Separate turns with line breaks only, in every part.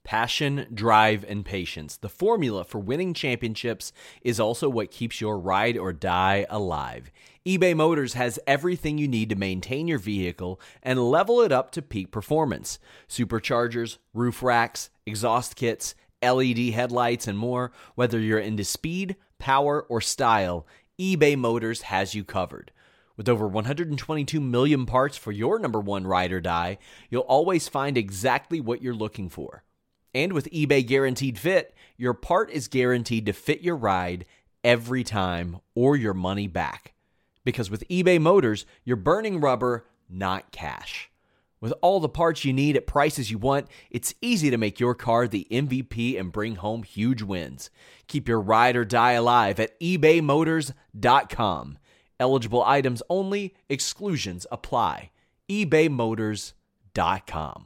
Passion, drive, and patience. The formula for winning championships is also what keeps your ride or die alive. eBay Motors has everything you need to maintain your vehicle and level it up to peak performance. Superchargers, roof racks, exhaust kits, LED headlights, and more. Whether you're into speed, power, or style, eBay Motors has you covered. With over 122 million parts for your number one ride or die, you'll always find exactly what you're looking for. And with eBay Guaranteed Fit, your part is guaranteed to fit your ride every time or your money back. Because with eBay Motors, you're burning rubber, not cash. With all the parts you need at prices you want, it's easy to make your car the MVP and bring home huge wins. Keep your ride or die alive at ebaymotors.com. Eligible items only, exclusions apply. ebaymotors.com.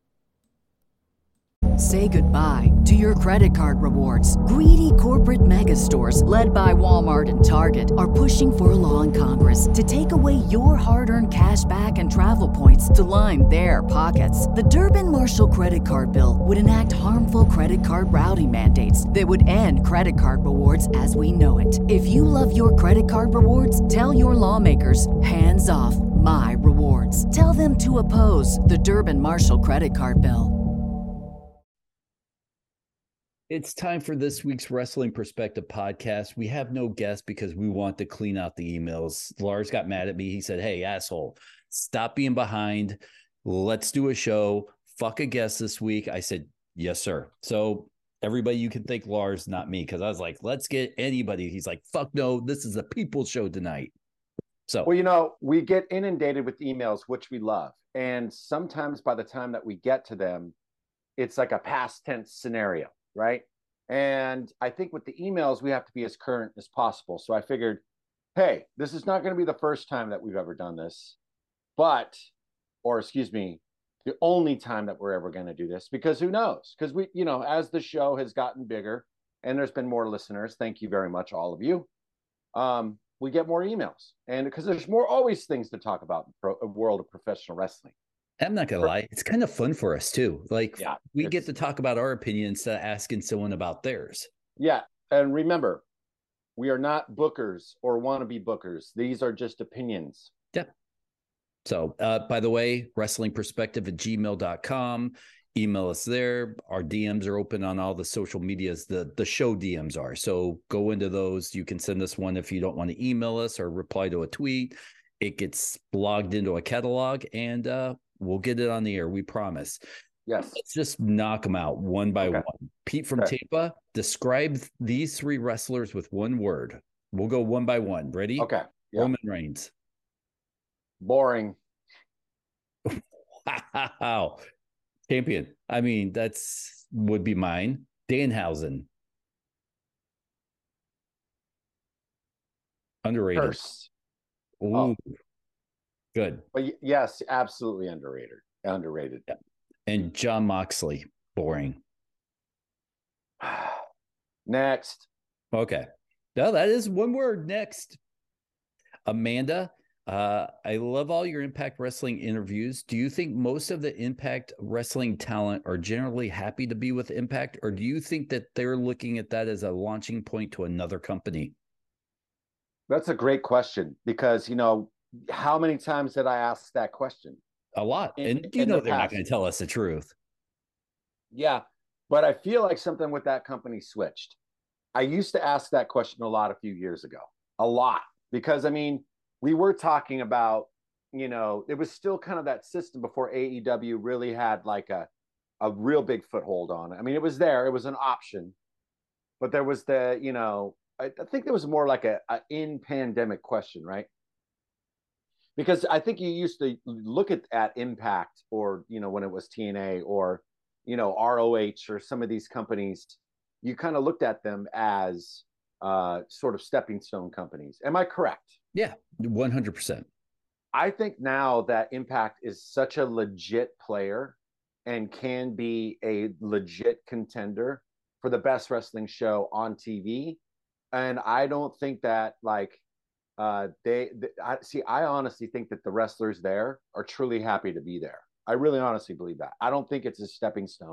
Say goodbye to your credit card rewards. Greedy corporate mega stores, led by Walmart and Target, are pushing for a law in Congress to take away your hard-earned cash back and travel points to line their pockets. The Durbin-Marshall credit card bill would enact harmful credit card routing mandates that would end credit card rewards as we know it. If you love your credit card rewards, tell your lawmakers, hands off my rewards. Tell them to oppose the Durbin-Marshall credit card bill.
It's time for this week's Wrestling Perspective podcast. We have no guest because we want to clean out the emails. Lars got mad at me. He said, "Hey, asshole, stop being behind. Let's do a show. Fuck a guest this week." I said, "Yes, sir." So everybody, you can thank Lars, not me, because I was like, let's get anybody. He's like, fuck no, this is a people's show tonight. So,
well, you know, we get inundated with emails, which we love. And sometimes by the time that we get to them, it's like a past tense scenario. Right. And I think with the emails, we have to be as current as possible. So I figured, hey, this is not going to be the first time that we've ever done this, the only time that we're ever going to do this, because who knows? Because we, you know, as the show has gotten bigger and there's been more listeners, thank you very much, all of you. We get more emails, and because there's always things to talk about in the world of professional wrestling.
I'm not gonna lie, it's kind of fun for us too. Like,
yeah,
we get to talk about our opinion instead of asking someone about theirs.
Yeah, and remember, we are not bookers or wannabe bookers. These are just opinions.
Yep. So, by the way, wrestlingperspective@gmail.com. Email us there. Our DMs are open on all the social medias. The show DMs are. So go into those. You can send us one if you don't want to email us or reply to a tweet. It gets logged into a catalog, and we'll get it on the air. We promise.
Yes.
Let's just knock them out one by one. Pete from Tampa, describe these three wrestlers with one word. We'll go one by one. Ready?
Okay. Yeah.
Roman Reigns.
Boring.
Wow. Champion. I mean, that's would be mine. Danhausen. Underrated.
Curse.
Ooh. Oh. Good.
But yes, absolutely underrated.
Yeah. And Jon Moxley. Boring.
Next.
Okay. No, that is one word. Next. Amanda. I love all your Impact Wrestling interviews. Do you think most of the Impact Wrestling talent are generally happy to be with Impact, or do you think that they're looking at that as a launching point to another company?
That's a great question, because, you know, how many times did I ask that question?
A lot. And you know they're not going to tell us the truth.
Yeah, but I feel like something with that company switched. I used to ask that question a lot a few years ago. A lot. Because, I mean, we were talking about, you know, it was still kind of that system before AEW really had like a real big foothold on it. I mean, it was there. It was an option. But there was the, you know, I think there was more like a in-pandemic question, right? Because I think you used to look at Impact, or, you know, when it was TNA, or, you know, ROH, or some of these companies, you kind of looked at them as sort of stepping stone companies. Am I correct?
Yeah, 100%.
I think now that Impact is such a legit player and can be a legit contender for the best wrestling show on TV. And I don't think that, like, I honestly think that the wrestlers there are truly happy to be there. I really honestly believe that. I don't think it's a stepping stone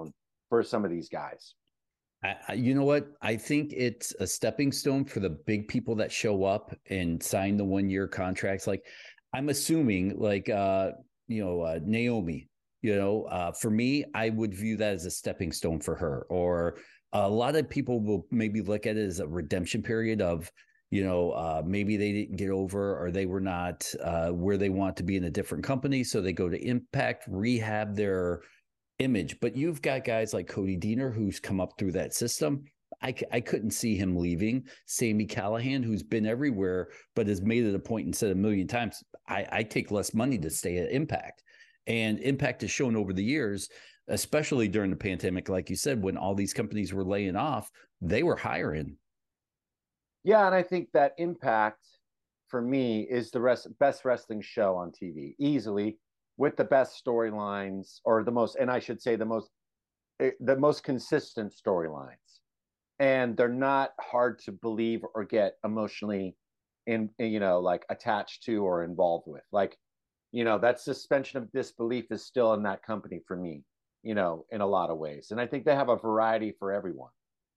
for some of these guys.
You know what? I think it's a stepping stone for the big people that show up and sign the 1-year contracts. Like, I'm assuming, like, Naomi. For me, I would view that as a stepping stone for her. Or a lot of people will maybe look at it as a redemption period of, maybe they didn't get over, or they were not where they want to be in a different company, so they go to Impact, rehab their image. But you've got guys like Cody Deaner, who's come up through that system. I couldn't see him leaving. Sami Callihan, who's been everywhere, but has made it a point and said a million times, I take less money to stay at Impact. And Impact has shown over the years, especially during the pandemic, like you said, when all these companies were laying off, they were hiring.
Yeah, and I think that Impact, for me, is the best wrestling show on TV, easily, with the best storylines, or the most, and I should say the most consistent storylines. And they're not hard to believe or get emotionally like attached to or involved with. Like, that suspension of disbelief is still in that company for me, in a lot of ways. And I think they have a variety for everyone.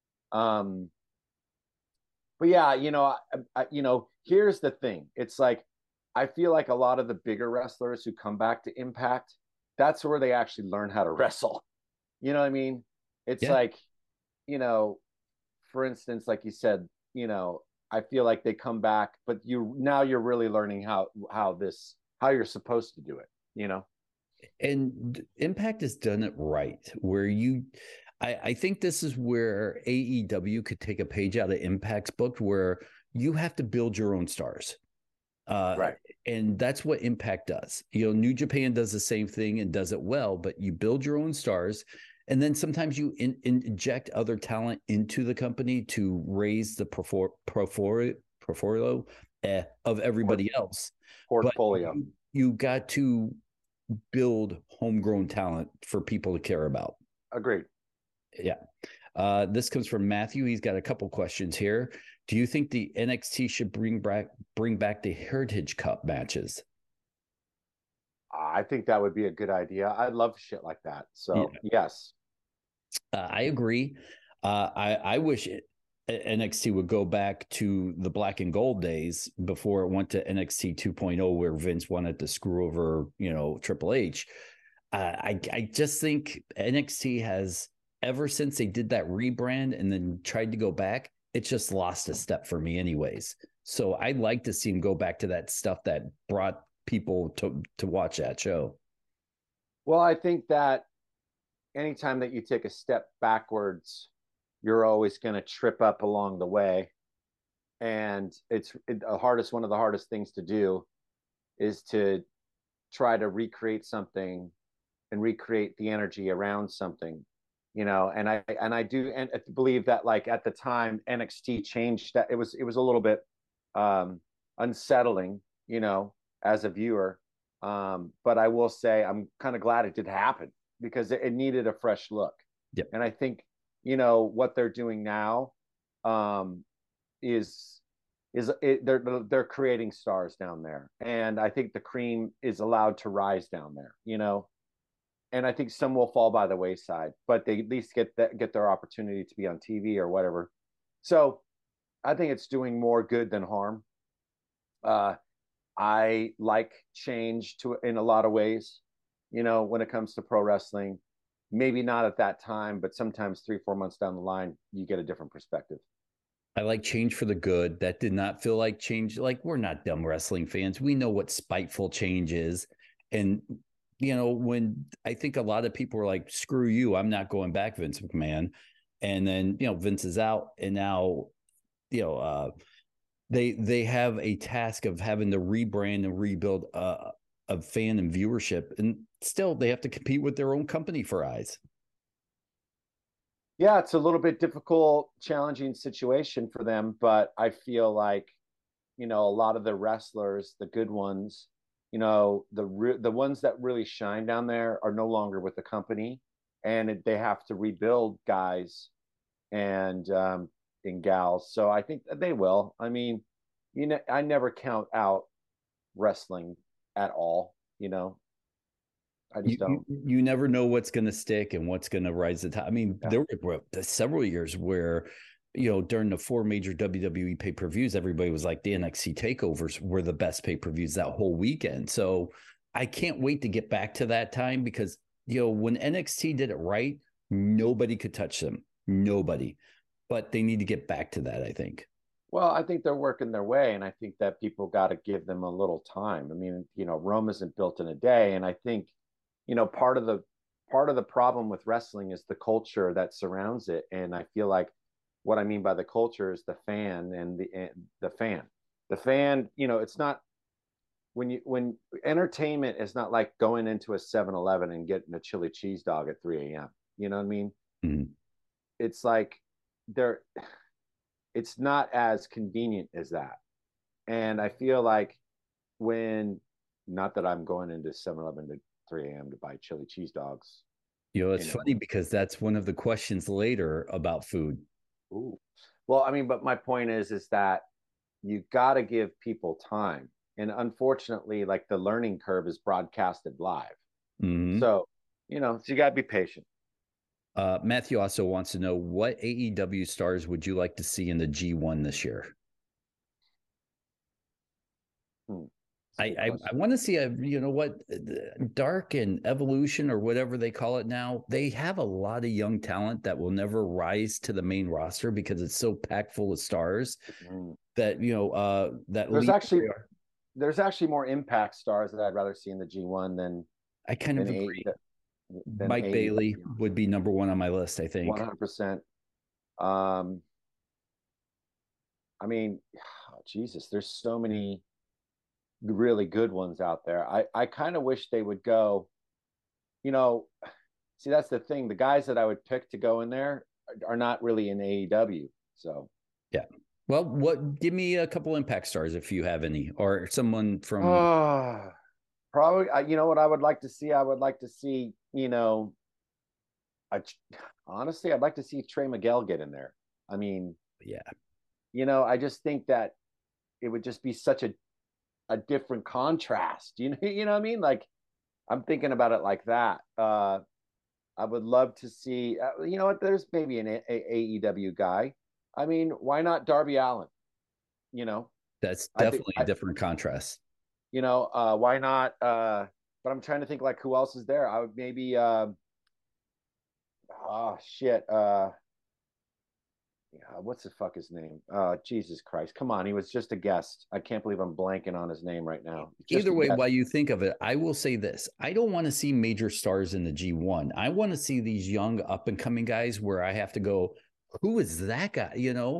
But yeah, here's the thing. It's like, I feel like a lot of the bigger wrestlers who come back to Impact, that's where they actually learn how to wrestle. You know what I mean? It's like, for instance, like you said, I feel like they come back, but you're really learning how you're supposed to do it,
And Impact has done it right, where I think this is where AEW could take a page out of Impact's book, where you have to build your own stars.
Right.
And that's what Impact does. New Japan does the same thing and does it well, but you build your own stars. And then sometimes you inject other talent into the company to raise the portfolio of everybody else.
Portfolio.
But you got to build homegrown talent for people to care about.
Agreed.
Yeah. This comes from Matthew. He's got a couple questions here. Do you think the NXT should bring back the Heritage Cup matches?
I think that would be a good idea. I love shit like that. So yes.
I agree. I wish NXT would go back to the black and gold days before it went to NXT 2.0, where Vince wanted to screw over, Triple H. I just think NXT has, ever since they did that rebrand and then tried to go back, it's just lost a step for me anyways. So I'd like to see him go back to that stuff that brought people to watch that show.
Well, I think that anytime that you take a step backwards, you're always going to trip up along the way. And one of the hardest things to do is to try to recreate something and recreate the energy around something, and I do and believe that, like, at the time NXT changed, that it was a little bit unsettling, as a viewer. But I will say I'm kind of glad it did happen, because it needed a fresh look.
Yep.
And I think, what they're doing now they're creating stars down there. And I think the cream is allowed to rise down there, and I think some will fall by the wayside, but they at least get their opportunity to be on TV or whatever. So I think it's doing more good than harm. I like change in a lot of ways, when it comes to pro wrestling. Maybe not at that time, but sometimes 3-4 months down the line, you get a different perspective.
I like change for the good. That did not feel like change. Like, we're not dumb wrestling fans. We know what spiteful change is. And, when I think a lot of people are like, screw you, I'm not going back, Vince McMahon. And then, Vince is out, and now, they have a task of having to rebrand and rebuild a fan and viewership. And still, they have to compete with their own company for eyes.
Yeah, it's a little bit difficult, challenging situation for them, but I feel like, a lot of the wrestlers, the good ones, the ones that really shine down there are no longer with the company, and they have to rebuild guys and gals. So I think that they will. I mean, I never count out wrestling at all. I just don't.
You never know what's going to stick and what's going to rise to the top. I mean,
Yeah.
there were several years where, during the 4 major WWE pay-per-views, everybody was like the NXT takeovers were the best pay-per-views that whole weekend. So I can't wait to get back to that time because, when NXT did it right, nobody could touch them. Nobody. But they need to get back to that, I think.
Well, I think they're working their way, and I think that people got to give them a little time. I mean, Rome isn't built in a day, and I think, part of the problem with wrestling is the culture that surrounds it, and I feel like what I mean by the culture is the fan and the fan. The fan, it's not when entertainment is not like going into a 7-Eleven and getting a chili cheese dog at 3 a.m. You know what I mean?
Mm-hmm.
It's like it's not as convenient as that. And I feel like not that I'm going into 7-Eleven to 3 a.m. to buy chili cheese dogs.
It's funny because that's one of the questions later about food.
Ooh. Well, I mean, but my point is that you got to give people time. And unfortunately, like the learning curve is broadcasted live.
Mm-hmm.
So you got to be patient.
Matthew also wants to know, what AEW stars would you like to see in the G1 this year? I want to see Dark and Evolution or whatever they call it now. They have a lot of young talent that will never rise to the main roster because it's so packed full of stars that
there's actually more Impact stars that I'd rather see in the G1 than
I kind of agree. Mike Bailey would be number one on my list, I think.
100%. I mean, Jesus, there's so many really good ones out there. I kind of wish they would go, see, that's the thing. The guys that I would pick to go in there are not really in AEW. So,
yeah. Well, give me a couple Impact stars if you have any, or someone from.
Probably, what I would like to see? I would like to see, honestly, I'd like to see Trey Miguel get in there. I mean,
yeah.
I just think that it would just be such a different contrast. You know what I mean? Like, I'm thinking about it like that. I would love to see, what? There's maybe an AEW guy. I mean, why not Darby Allin?
That's definitely a different contrast.
Why not? But I'm trying to think like who else is there. I would maybe, what's the fuck his name? Jesus Christ. Come on. He was just a guest. I can't believe I'm blanking on his name right now.
Either way, while you think of it, I will say this. I don't want to see major stars in the G1. I want to see these young up and coming guys where I have to go, who is that guy?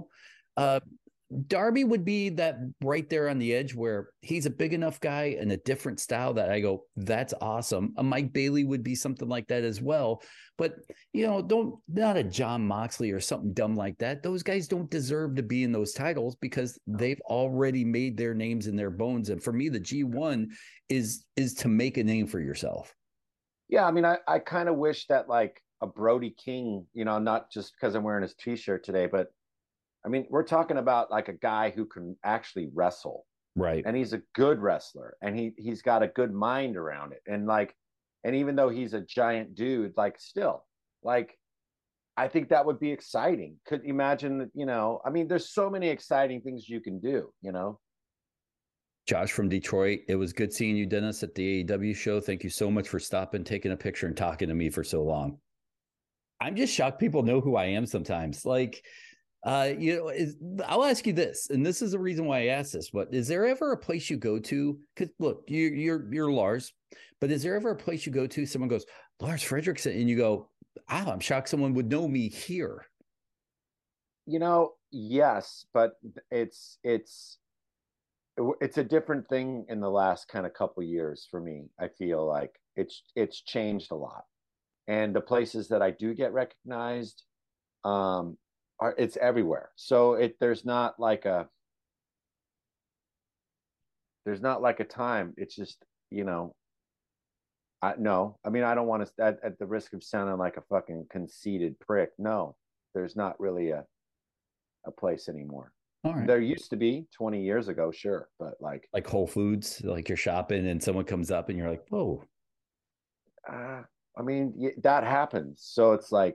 Darby would be that right there on the edge where he's a big enough guy and a different style that I go, that's awesome. A Mike Bailey would be something like that as well. But, not a John Moxley or something dumb like that. Those guys don't deserve to be in those titles because they've already made their names in their bones. And for me, the G1 is to make a name for yourself.
Yeah. I mean, I kind of wish that like a Brody King, not just because I'm wearing his t-shirt today, but I mean, we're talking about like a guy who can actually wrestle.
Right.
And he's a good wrestler and he's got a good mind around it. And and even though he's a giant dude, like still, like, I think that would be exciting. Could you imagine, I mean, there's so many exciting things you can do,
Josh from Detroit. It was good seeing you, Dennis, at the AEW show. Thank you so much for stopping, taking a picture and talking to me for so long. I'm just shocked people know who I am sometimes. Like, I'll ask you this, and this is the reason why I asked this, but is there ever a place you go to? Because look, you're Lars, but is there ever a place you go to, someone goes, Lars Frederiksen, and you go, I'm shocked someone would know me here.
Yes, but it's a different thing in the last kind of couple of years for me. I feel like it's changed a lot. And the places that I do get recognized, it's everywhere. So there's not like a time. It's just, I mean, I don't want to, at the risk of sounding like a fucking conceited prick. No, there's not really a place anymore.
All right.
There used to be 20 years ago, sure, but like
Whole Foods, like you're shopping and someone comes up and you're like, whoa.
I mean, that happens. So it's like,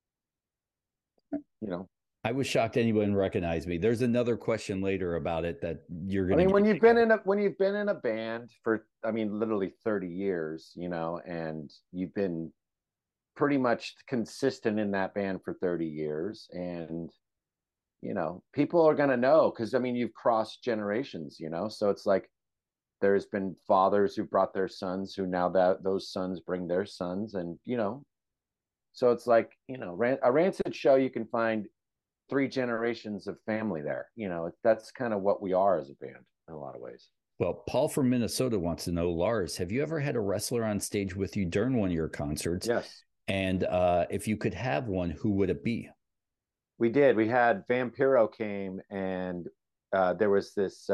you know,
I was shocked anyone recognized me. There's another question later about it that you're
I
going to
mean,
get.
when you've been in a band for, I mean, literally 30 years, and you've been pretty much consistent in that band for 30 years, and people are going to know, because I mean, you've crossed generations, so it's like there's been fathers who brought their sons, who now that those sons bring their sons, and so it's like, a Rancid show, you can find 3 generations of family there. That's kind of what we are as a band in a lot of ways.
Well, Paul from Minnesota wants to know, Lars, have you ever had a wrestler on stage with you during one of your concerts?
Yes.
And if you could have one, who would it be?
We did. We had Vampiro came, and there was this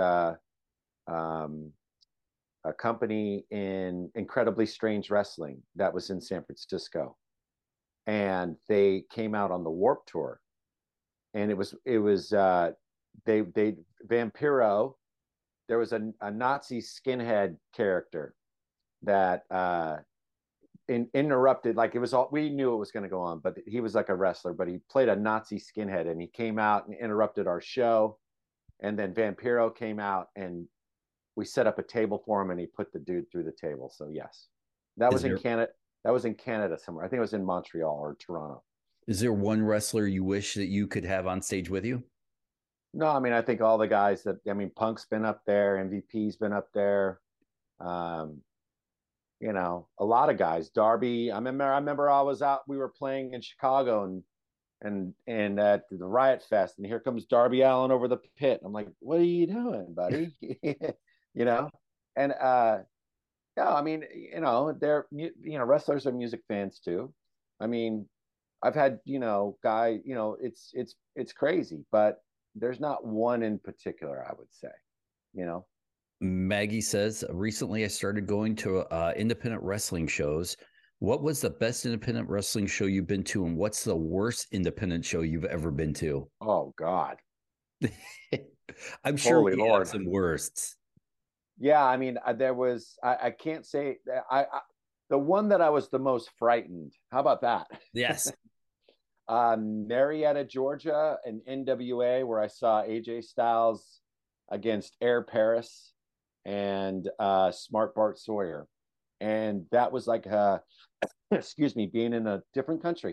a company in Incredibly Strange Wrestling that was in San Francisco, and they came out on the Warp Tour, and it was they Vampiro. There was a Nazi skinhead character that interrupted, like, it was all, we knew it was going to go on, but he was like a wrestler, but he played a Nazi skinhead, and he came out and interrupted our show. And then Vampiro came out, and we set up a table for him, and he put the dude through the table. So yes, that was in Canada. That was in Canada somewhere. I think it was in Montreal or Toronto.
Is there one wrestler you wish that you could have on stage with you?
No, I mean, I think all the guys Punk's been up there, MVP's been up there. A lot of guys. Darby, I remember I was out, we were playing in Chicago, and at the Riot Fest, and here comes Darby Allin over the pit. I'm like, what are you doing, buddy? And yeah, I mean, they're, wrestlers are music fans too. I mean, I've had, guy, it's crazy, but there's not one in particular, I would say.
Maggie says, recently I started going to independent wrestling shows. What was the best independent wrestling show you've been to, and what's the worst independent show you've ever been to?
Oh, God.
I'm sure
Holy Lord.
Some worsts.
Yeah, I mean, there was, I can't say, the one that I was the most frightened. How about that?
Yes.
Marietta, Georgia, and NWA, where I saw AJ Styles against Air Paris and Smart Bart Sawyer. And that was like, excuse me, being in a different country.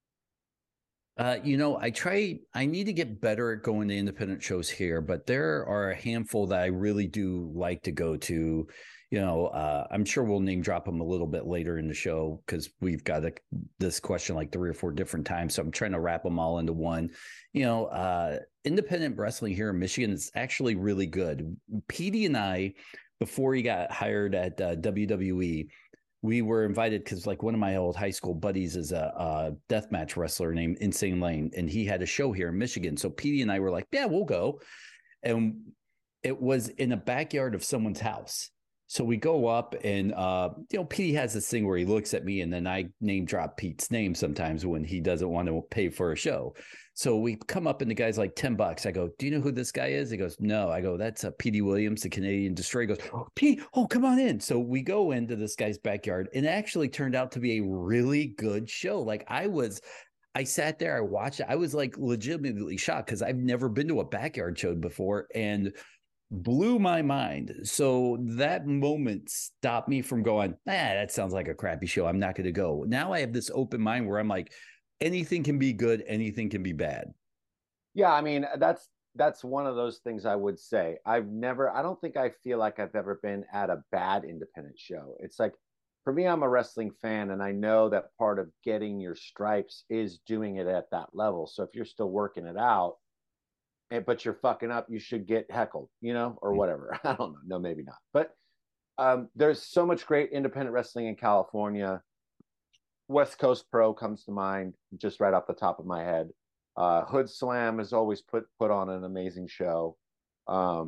I need to get better at going to independent shows here, but there are a handful that I really do like to go to. I'm sure we'll name drop them a little bit later in the show, because we've got this question like 3 or 4 different times. So I'm trying to wrap them all into one. Independent wrestling here in Michigan is actually really good. Petey and I, before he got hired at WWE, we were invited because, like, one of my old high school buddies is a deathmatch wrestler named Insane Lane, and he had a show here in Michigan. So Petey and I were like, yeah, we'll go. And it was in the backyard of someone's house. So we go up, and Petey has this thing where he looks at me, and then I name drop Pete's name sometimes when he doesn't want to pay for a show. So we come up, and the guy's like $10. I go, do you know who this guy is? He goes, no. I go, that's Petey Williams, the Canadian Destroyer. He goes, oh, Pete, come on in. So we go into this guy's backyard, and it actually turned out to be a really good show. Like, I sat there, I watched it. I was like legitimately shocked, because I've never been to a backyard show before, and blew my mind. So that moment stopped me from going, that sounds like a crappy show, I'm not going to go. Now I have this open mind where I'm like, anything can be good, anything can be bad.
Yeah, I mean, that's one of those things I would say. I don't think I feel like I've ever been at a bad independent show. It's like, for me, I'm a wrestling fan, and I know that part of getting your stripes is doing it at that level. So if you're still working it out, but you're fucking up, you should get heckled, or whatever. I don't know. No, maybe not. But there's so much great independent wrestling in California. West Coast Pro comes to mind just right off the top of my head. Hood Slam has always put on an amazing show. I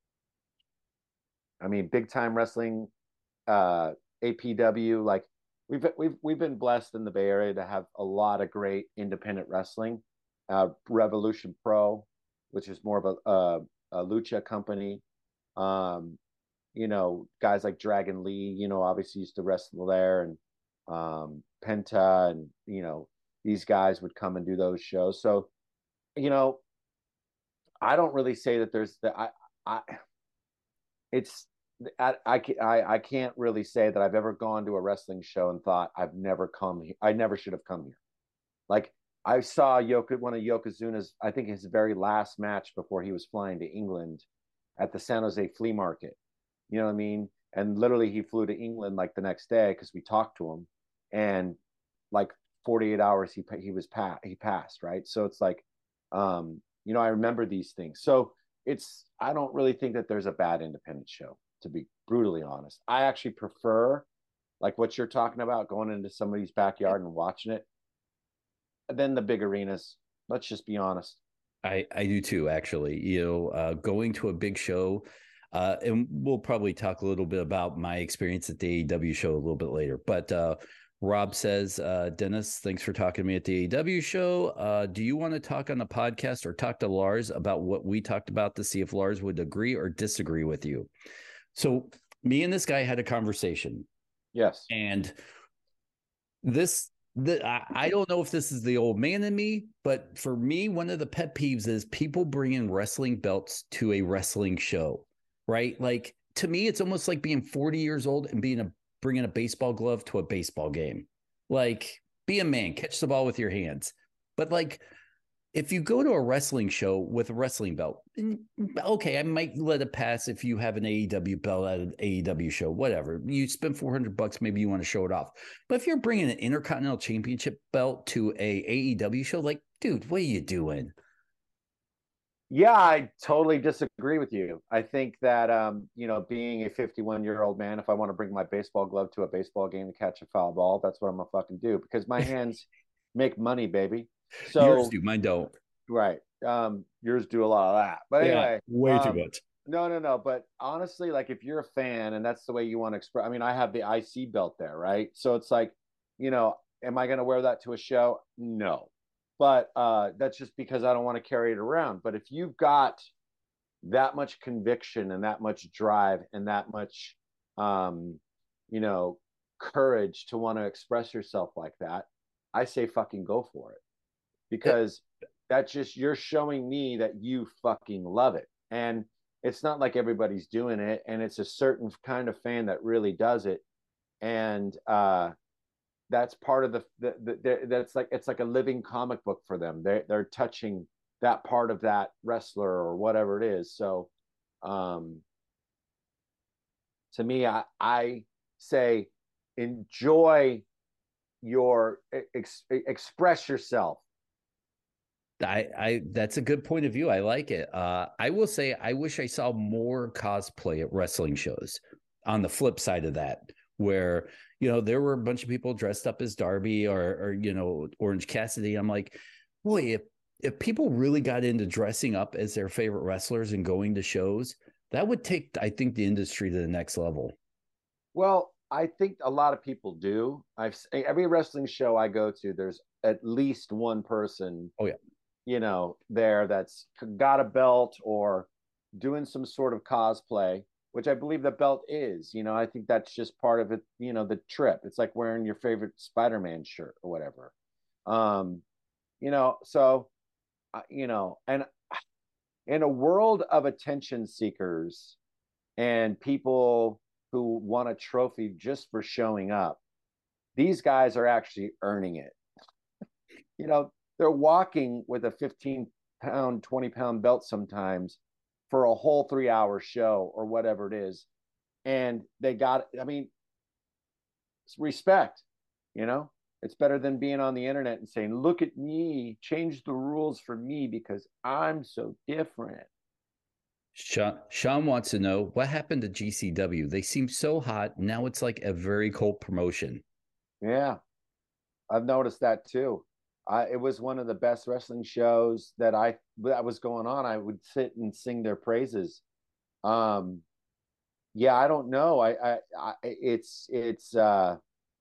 mean, Big Time Wrestling, APW. Like, we've been blessed in the Bay Area to have a lot of great independent wrestling. Revolution Pro, which is more of a lucha company. Guys like Dragon Lee, obviously used to wrestle there, and Penta, and these guys would come and do those shows. So, I don't really say that there's the I it's I can't really say that I've ever gone to a wrestling show and thought I've never come here. I never should have come here. Like, I saw one of Yokozuna's, I think his very last match before he was flying to England at the San Jose flea market. You know what I mean? And literally he flew to England like the next day because we talked to him, and like 48 hours he passed, right? So it's like, I remember these things. So I don't really think that there's a bad independent show, to be brutally honest. I actually prefer, like what you're talking about, going into somebody's backyard and watching it than the big arenas. Let's just be honest.
I do too, actually. Going to a big show, and we'll probably talk a little bit about my experience at the AEW show a little bit later. But Rob says, Dennis, thanks for talking to me at the AEW show. Do you want to talk on the podcast or talk to Lars about what we talked about to see if Lars would agree or disagree with you? So me and this guy had a conversation.
Yes.
And I don't know if this is the old man in me, but for me, one of the pet peeves is people bringing wrestling belts to a wrestling show, right? Like, to me, it's almost like being 40 years old and bringing a baseball glove to a baseball game. Like, be a man, catch the ball with your hands. But like, if you go to a wrestling show with a wrestling belt, okay, I might let it pass if you have an AEW belt at an AEW show, whatever. You spend $400, maybe you want to show it off. But if you're bringing an Intercontinental Championship belt to a AEW show, like, dude, what are you doing?
Yeah, I totally disagree with you. I think that, being a 51-year-old man, if I want to bring my baseball glove to a baseball game to catch a foul ball, that's what I'm going to fucking do, because my hands make money, baby. So
yours do, mine don't.
Right. Yours do a lot of that. But anyway,
way too much.
No. But honestly, like, if you're a fan and that's the way you want to express, I mean, I have the IC belt there, right? So it's like, am I going to wear that to a show? No. But that's just because I don't want to carry it around. But if you've got that much conviction and that much drive and that much, courage to want to express yourself like that, I say fucking go for it. Because that's just, you're showing me that you fucking love it. And it's not like everybody's doing it. And it's a certain kind of fan that really does it. And that's part of that's like, it's like a living comic book for them. They're touching that part of that wrestler or whatever it is. So to me, I say enjoy your express yourself.
I that's a good point of view. I like it. I will say I wish I saw more cosplay at wrestling shows. On the flip side of that, where there were a bunch of people dressed up as Darby or Orange Cassidy. I'm like, boy, if people really got into dressing up as their favorite wrestlers and going to shows, that would take, I think, the industry to the next level.
Well, I think a lot of people do. Every wrestling show I go to, there's at least one person.
Oh yeah.
There that's got a belt or doing some sort of cosplay, which I believe the belt is. I think that's just part of it, the trip. It's like wearing your favorite Spider-Man shirt or whatever. So, and in a world of attention seekers and people who want a trophy just for showing up, these guys are actually earning it. They're walking with a 15-pound, 20-pound belt sometimes for a whole 3-hour show or whatever it is. And they got, it's respect, it's better than being on the internet and saying, look at me, change the rules for me because I'm so different.
Sean wants to know what happened to GCW. They seem so hot. Now it's like a very cold promotion.
Yeah, I've noticed that too. It was one of the best wrestling shows that was going on. I would sit and sing their praises. Yeah, I don't know. It's I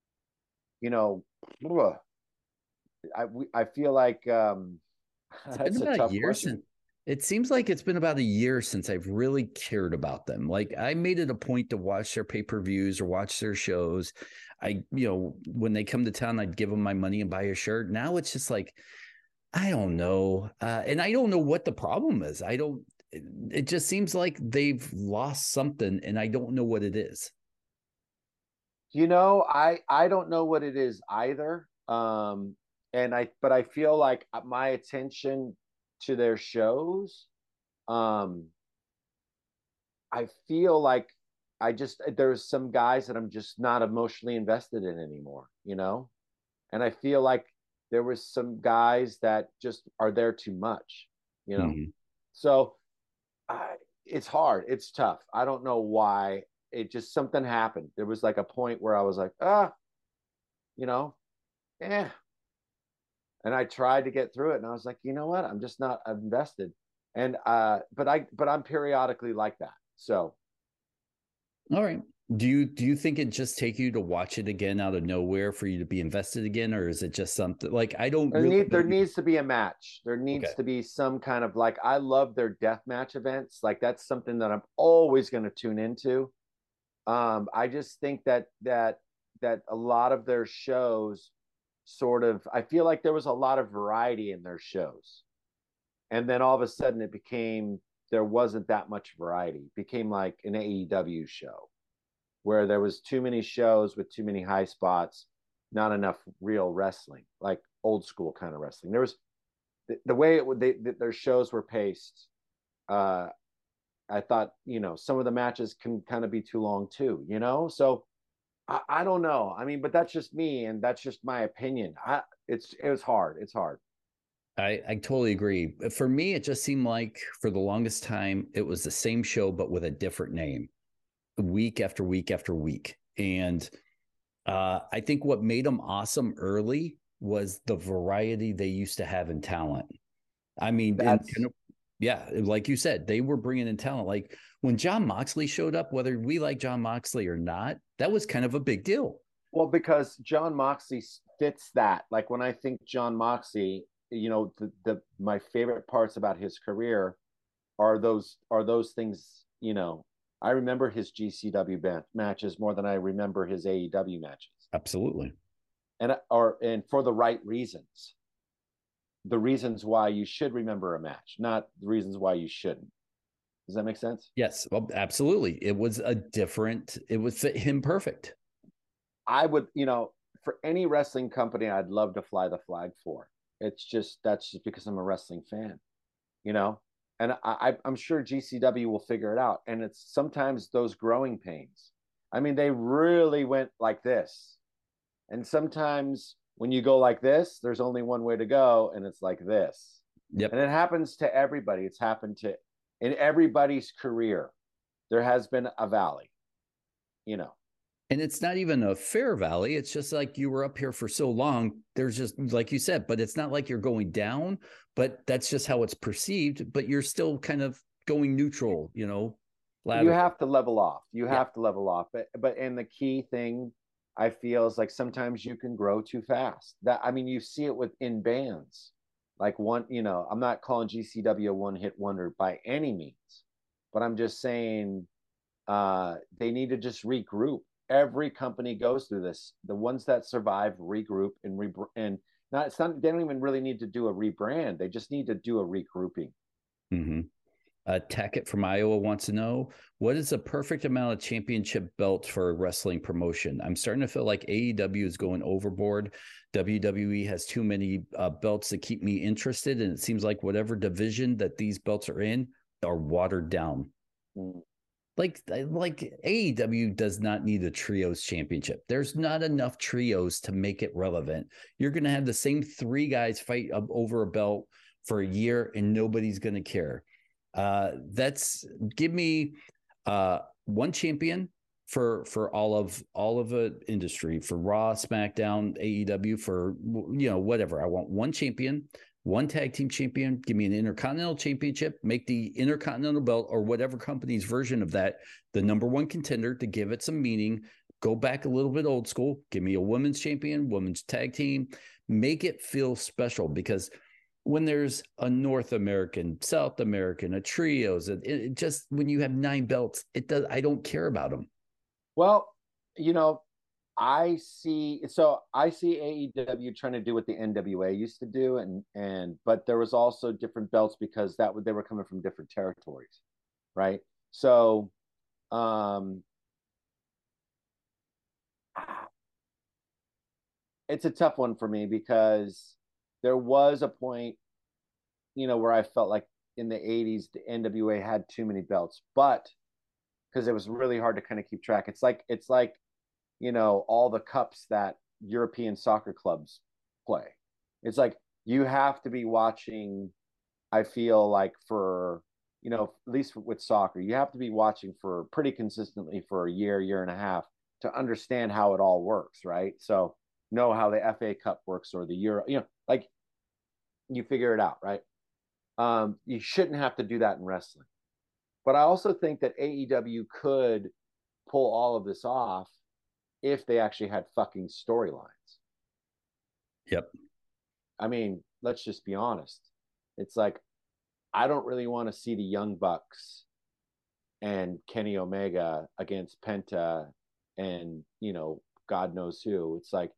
feel like
it's been about a year since. It seems like it's been about a year since I've really cared about them. Like, I made it a point to watch their pay-per-views or watch their shows. when they come to town, I'd give them my money and buy a shirt. Now it's just like, I don't know. And I don't know what the problem is. It just seems like they've lost something and I don't know what it is.
I don't know what it is either. But I feel like my attention to their shows, I feel like there's some guys that I'm just not emotionally invested in anymore, and I feel like there was some guys that just are there too much,
Mhm.
so it's hard, it's tough. I don't know why. It just, something happened. There was like a point where I was like, you know eh. And I tried to get through it, and I was like, you know what, I'm just not invested. And but I'm periodically like that. So
All right. Do you think it just take you to watch it again out of nowhere for you to be invested again, or is it just something like I don't really
there needs to be a match. There
Okay.
needs to be some kind of, like, I love their death match events. Like, that's something that I'm always going to tune into. I just think that a lot of their shows sort of, I feel like there was a lot of variety in their shows. And then all of a sudden there wasn't that much variety. It became like an AEW show where there was too many shows with too many high spots, not enough real wrestling, like old school kind of wrestling. There was the way their shows were paced. Uh, I thought, some of the matches can kind of be too long too, So I don't know. I mean, but that's just me, and that's just my opinion. It was hard. It's hard.
I totally agree. For me, it just seemed like for the longest time it was the same show but with a different name, week after week after week. And I think what made them awesome early was the variety they used to have in talent. I mean,
That's
yeah, like you said, they were bringing in talent. Like when Jon Moxley showed up, whether we like Jon Moxley or not, that was kind of a big deal.
Well, because Jon Moxley fits that. Like, when I think Jon Moxley, the my favorite parts about his career are those things. I remember his GCW matches more than I remember his AEW matches,
Absolutely.
and for the right reasons. The reasons why you should remember a match, not the reasons why you shouldn't. Does that make sense?
Yes, well, absolutely. It was it would fit him perfect.
I would, for any wrestling company, I'd love to fly the flag for. That's just because I'm a wrestling fan, you know, and I'm sure GCW will figure it out. And it's sometimes those growing pains. I mean, they really went like this, and sometimes when you go like this, there's only one way to go, and it's like this.
Yep.
And it happens to everybody. It's happened to in everybody's career. There has been a valley, you know.
And it's not even a fair valley. It's just like you were up here for so long. There's just, like you said, but it's not like you're going down, but that's just how it's perceived. But you're still kind of going neutral,
You have to level off. And the key thing I feel is, like, sometimes you can grow too fast. You see it within bands. Like, I'm not calling GCW a one-hit wonder by any means, but I'm just saying they need to just regroup. Every company goes through this. The ones that survive regroup and not. It's not. They don't even really need to do a rebrand. They just need to do a regrouping.
Mm-hmm. Tackett from Iowa wants to know, what is the perfect amount of championship belts for a wrestling promotion? I'm starting to feel like AEW is going overboard. WWE has too many belts that keep me interested, and it seems like whatever division that these belts are in are watered down.
Mm.
Like AEW does not need a trios championship. There's not enough trios to make it relevant. You're going to have the same three guys fight over a belt for a year, and nobody's going to care. Give me one champion for all of the industry, for Raw, SmackDown, AEW, for whatever. I want one champion, one tag team champion. Give me an Intercontinental Championship. Make the Intercontinental belt, or whatever company's version of that, the number one contender, to give it some meaning. Go back a little bit old school. Give me a women's champion, women's tag team. Make it feel special, because when there's a North American, South American, a trios, it just, when you have 9 belts, I don't care about them.
Well, I see AEW trying to do what the NWA used to do, but there was also different belts because they were coming from different territories, right? So it's a tough one for me because there was a point, where I felt like in the 80s the NWA had too many belts, but because it was really hard to kind of keep track. It's like all the cups that European soccer clubs play. It's like you have to be watching, I feel like for, at least with soccer, you have to be watching for pretty consistently for a year and a half to understand how it all works, right? So know how the FA Cup works or the Euro, like you figure it out, right? You shouldn't have to do that in wrestling. But I also think that AEW could pull all of this off if they actually had fucking storylines.
Yep.
I mean, let's just be honest. It's like, I don't really want to see the Young Bucks and Kenny Omega against Penta and, God knows who. It's like,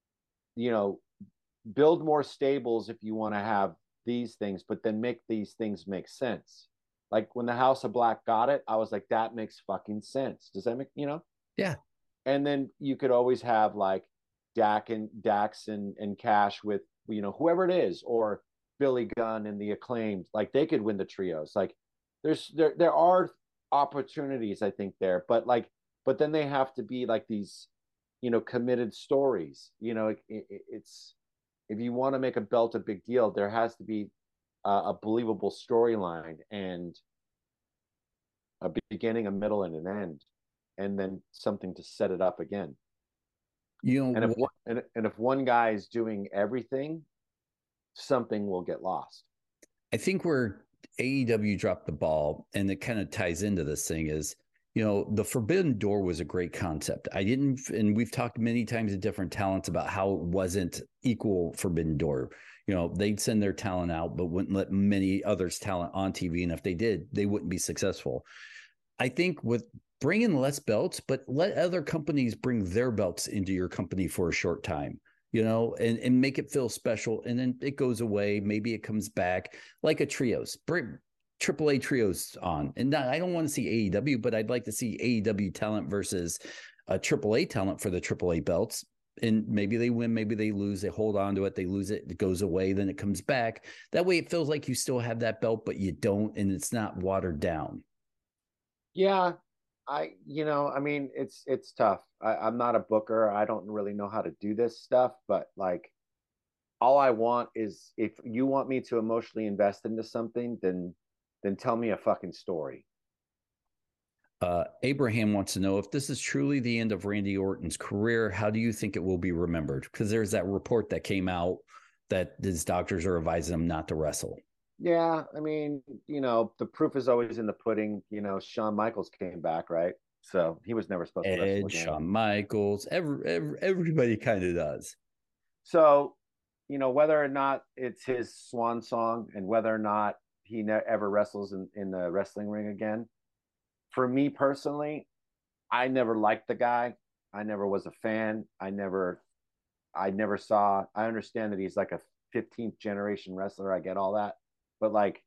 build more stables if you want to have these things, but then make these things make sense. Like when the House of Black got it, I was like, that makes fucking sense. Does that make,
Yeah.
And then you could always have like Dax and Cash with, whoever it is, or Billy Gunn and the Acclaimed, like they could win the trios. Like there are opportunities, I think there, but then they have to be like these, committed stories. It's, if you want to make a belt a big deal, there has to be a believable storyline and a beginning, a middle, and an end, and then something to set it up again. And if one guy is doing everything, something will get lost.
I think where AEW dropped the ball, and it kind of ties into this thing, is the Forbidden Door was a great concept. And we've talked many times to different talents about how it wasn't equal Forbidden Door. They'd send their talent out, but wouldn't let many others' talent on TV. And if they did, they wouldn't be successful. I think with bringing less belts, but let other companies bring their belts into your company for a short time, and make it feel special. And then it goes away. Maybe it comes back like a trios. Bring AAA trios on. And I don't want to see AEW, but I'd like to see AEW talent versus a AAA talent for the AAA belts. And maybe they win, maybe they lose, they hold on to it, they lose it, it goes away, then it comes back. That way it feels like you still have that belt, but you don't, and it's not watered down.
Yeah. I mean, it's tough. I'm not a booker. I don't really know how to do this stuff, but like all I want is, if you want me to emotionally invest into something, then tell me a fucking story.
Abraham wants to know, if this is truly the end of Randy Orton's career, how do you think it will be remembered? Because there's that report that came out that his doctors are advising him not to wrestle.
Yeah, I mean, the proof is always in the pudding. Shawn Michaels came back, right? So he was never supposed to wrestle again.
Shawn Michaels, everybody kind of does.
So, whether or not it's his swan song and whether or not he ever wrestles in the wrestling ring again, for me personally, I never liked the guy. I never was a fan. I never saw. I understand that he's like a 15th generation wrestler. I get all that, but like,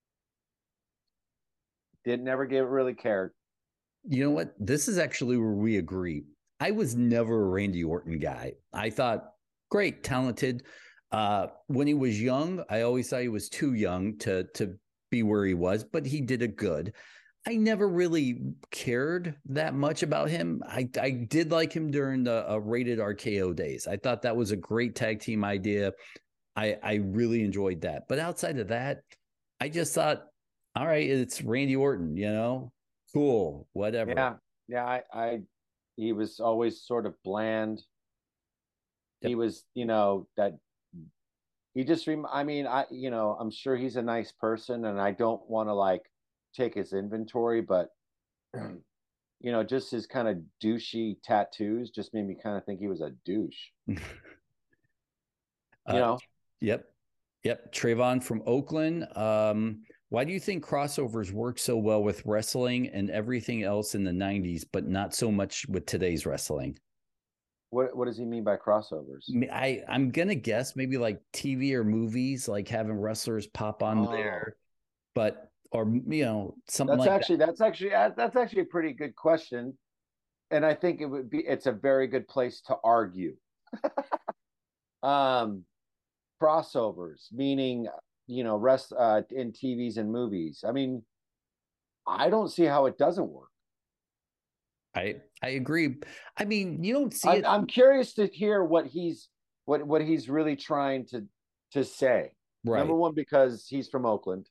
never really cared.
You know what? This is actually where we agree. I was never a Randy Orton guy. I thought, great, talented. When he was young, I always thought he was too young to be where he was, but he did it good. I never really cared that much about him. I did like him during the Rated RKO days. I thought that was a great tag team idea. I really enjoyed that. But outside of that, I just thought, all right, it's Randy Orton, cool, whatever.
Yeah. He was always sort of bland. Yep. He was, that he just, I'm sure he's a nice person, and I don't want to like take his inventory, but just his kind of douchey tattoos just made me kind of think he was a douche.
Yep. Trayvon from Oakland. Why do you think crossovers work so well with wrestling and everything else in the 90s, but not so much with today's wrestling?
What does he mean by crossovers?
I'm gonna guess maybe like TV or movies, like having wrestlers pop on there, but or something
That's
like
actually that's actually a pretty good question, and I think it's a very good place to argue. Crossovers, meaning rest in TVs and movies. I mean, I don't see how it doesn't work.
I agree. I mean, you don't see it.
I'm curious to hear what he's really trying to say.
Right.
Number one, because he's from Oakland.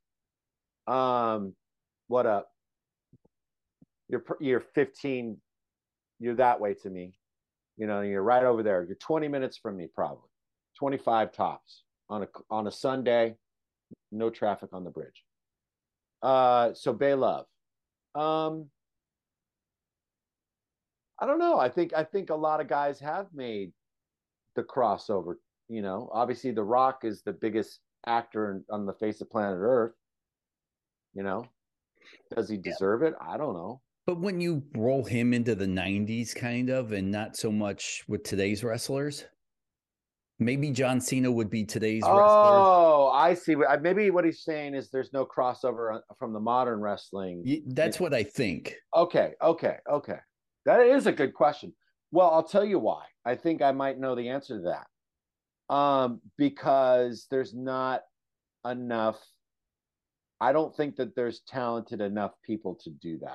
What up? You're 15. You're that way to me. You're right over there. You're 20 minutes from me, probably 25 tops on a Sunday. No traffic on the bridge. So Bay Love. I don't know. I think a lot of guys have made the crossover. Obviously The Rock is the biggest actor on the face of planet Earth. Does he deserve it? I don't know.
But when you roll him into the 90s kind of, and not so much with today's wrestlers, maybe John Cena would be today's wrestler.
Oh, I see. Maybe what he's saying is there's no crossover from the modern wrestling.
That's what I think.
Okay. That is a good question. Well, I'll tell you why. I think I might know the answer to that. Because there's not enough. I don't think that there's talented enough people to do that.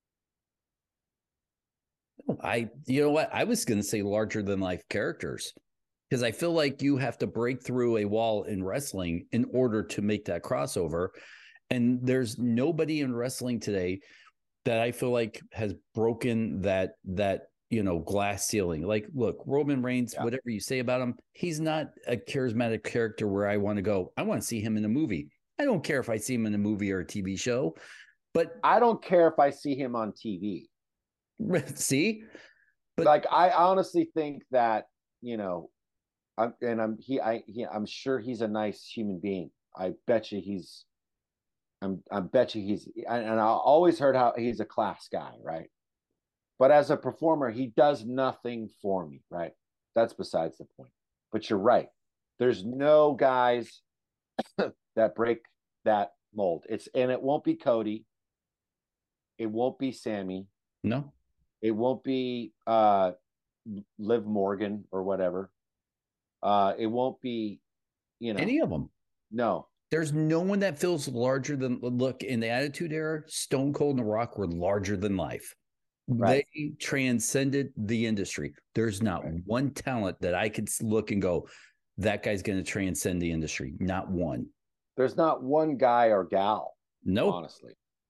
You know what? I was going to say larger than life characters, because I feel like you have to break through a wall in wrestling in order to make that crossover. And there's nobody in wrestling today that I feel like has broken that glass ceiling. Like, look, Roman Reigns, whatever you say about him, he's not a charismatic character where I want to go. I want to see him in a movie. I don't care if I see him in a movie or a TV show, but
I don't care if I see him on TV.
See,
but like, I honestly think that I'm sure he's a nice human being. I bet you he's, and I always heard how he's a class guy, right? But as a performer, he does nothing for me, right? That's besides the point. But you're right. There's no guys that break that mold. And it won't be Cody. It won't be Sammy.
No.
It won't be Liv Morgan or whatever. It won't be,
any of them.
No.
There's no one that feels larger than, look, in the Attitude Era, Stone Cold and The Rock were larger than life. Right. They transcended the industry. There's not one talent that I could look and go, that guy's going to transcend the industry. Not one.
There's not one guy or gal.
No,
honestly.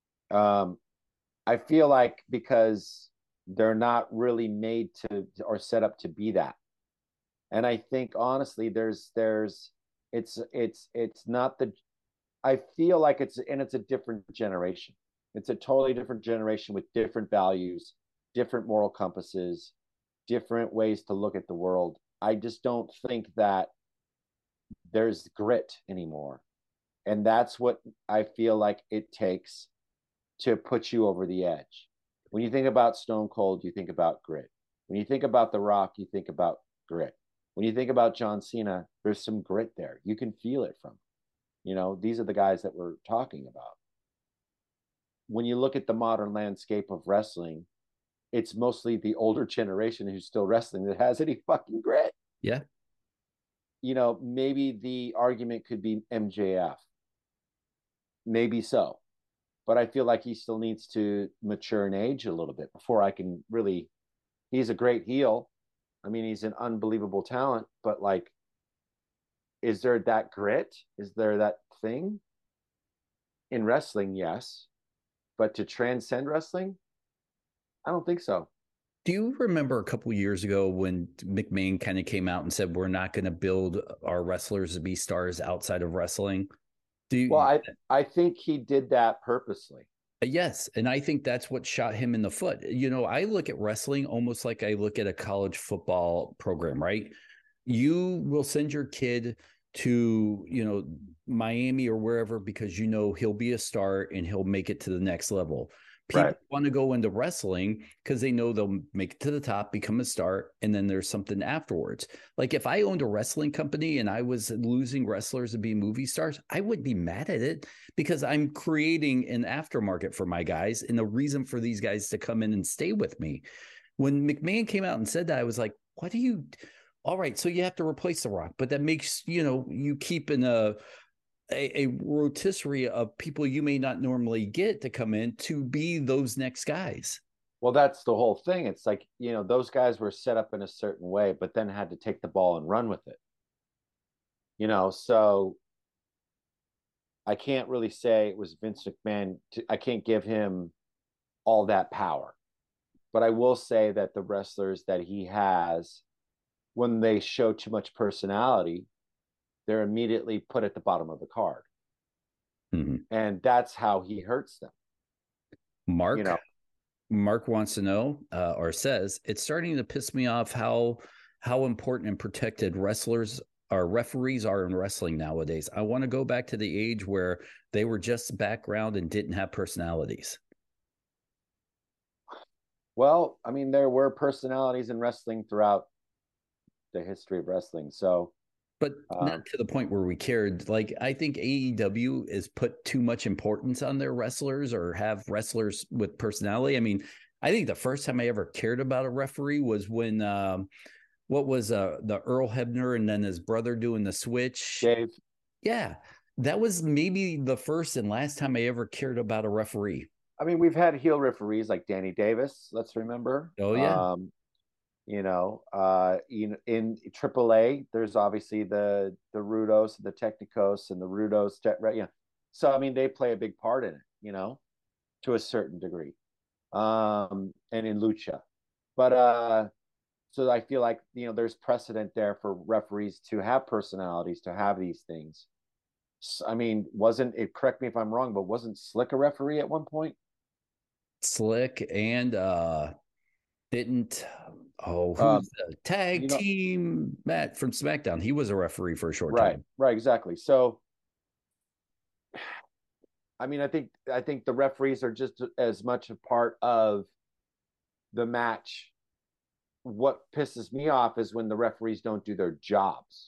I feel like because they're not really made to or set up to be that. And I think honestly, it's not the, I feel like it's a different generation. It's a totally different generation with different values, different moral compasses, different ways to look at the world. I just don't think that there's grit anymore. And that's what I feel like it takes to put you over the edge. When you think about Stone Cold, you think about grit. When you think about The Rock, you think about grit. When you think about John Cena, there's some grit there. You can feel it from, these are the guys that we're talking about. When you look at the modern landscape of wrestling, it's mostly the older generation who's still wrestling that has any fucking grit.
Yeah.
Maybe the argument could be MJF. Maybe so. But I feel like he still needs to mature in age a little bit before I can really, he's a great heel. I mean, he's an unbelievable talent, but like, is there that grit? Is there that thing? In wrestling, yes. But to transcend wrestling, I don't think so.
Do you remember a couple of years ago when McMahon kind of came out and said, we're not going to build our wrestlers to be stars outside of wrestling?
I think he did that purposely.
Yes. And I think that's what shot him in the foot. I look at wrestling almost like I look at a college football program, right? You will send your kid to, Miami or wherever, because he'll be a star and he'll make it to the next level. People want to go into wrestling because they know they'll make it to the top, become a star, and then there's something afterwards. Like if I owned a wrestling company and I was losing wrestlers to be movie stars, I would be mad at it because I'm creating an aftermarket for my guys and a reason for these guys to come in and stay with me. When McMahon came out and said that, I was like, what do you... All right, so you have to replace The Rock, but that makes, you keep in a rotisserie of people you may not normally get to come in to be those next guys.
Well, that's the whole thing. It's like, those guys were set up in a certain way, but then had to take the ball and run with it. So I can't really say it was Vince McMahon. I can't give him all that power. But I will say that the wrestlers that he has, when they show too much personality, they're immediately put at the bottom of the card.
Mm-hmm.
And that's how he hurts them.
Mark wants to know, or says, it's starting to piss me off how important and protected referees are in wrestling nowadays. I want to go back to the age where they were just background and didn't have personalities.
Well, I mean, there were personalities in wrestling throughout the history of wrestling. So,
but not to the point where we cared. Like, I think AEW has put too much importance on their wrestlers or have wrestlers with personality. I mean, I think the first time I ever cared about a referee was when, what was the Earl Hebner and then his brother doing the switch.
Dave.
Yeah. That was maybe the first and last time I ever cared about a referee.
I mean, we've had heel referees like Danny Davis. Let's remember.
Oh yeah.
In AAA, there's obviously the Rudos, the Technicos, and the Rudos. So I mean, they play a big part in it, to a certain degree, and in lucha. But so I feel like there's precedent there for referees to have personalities, to have these things. I mean, wasn't it? Correct me if I'm wrong, but wasn't Slick a referee at one point?
Slick and who's the tag team Matt from SmackDown? He was a referee for a short time.
Right, exactly. So, I mean, I think the referees are just as much a part of the match. What pisses me off is when the referees don't do their jobs.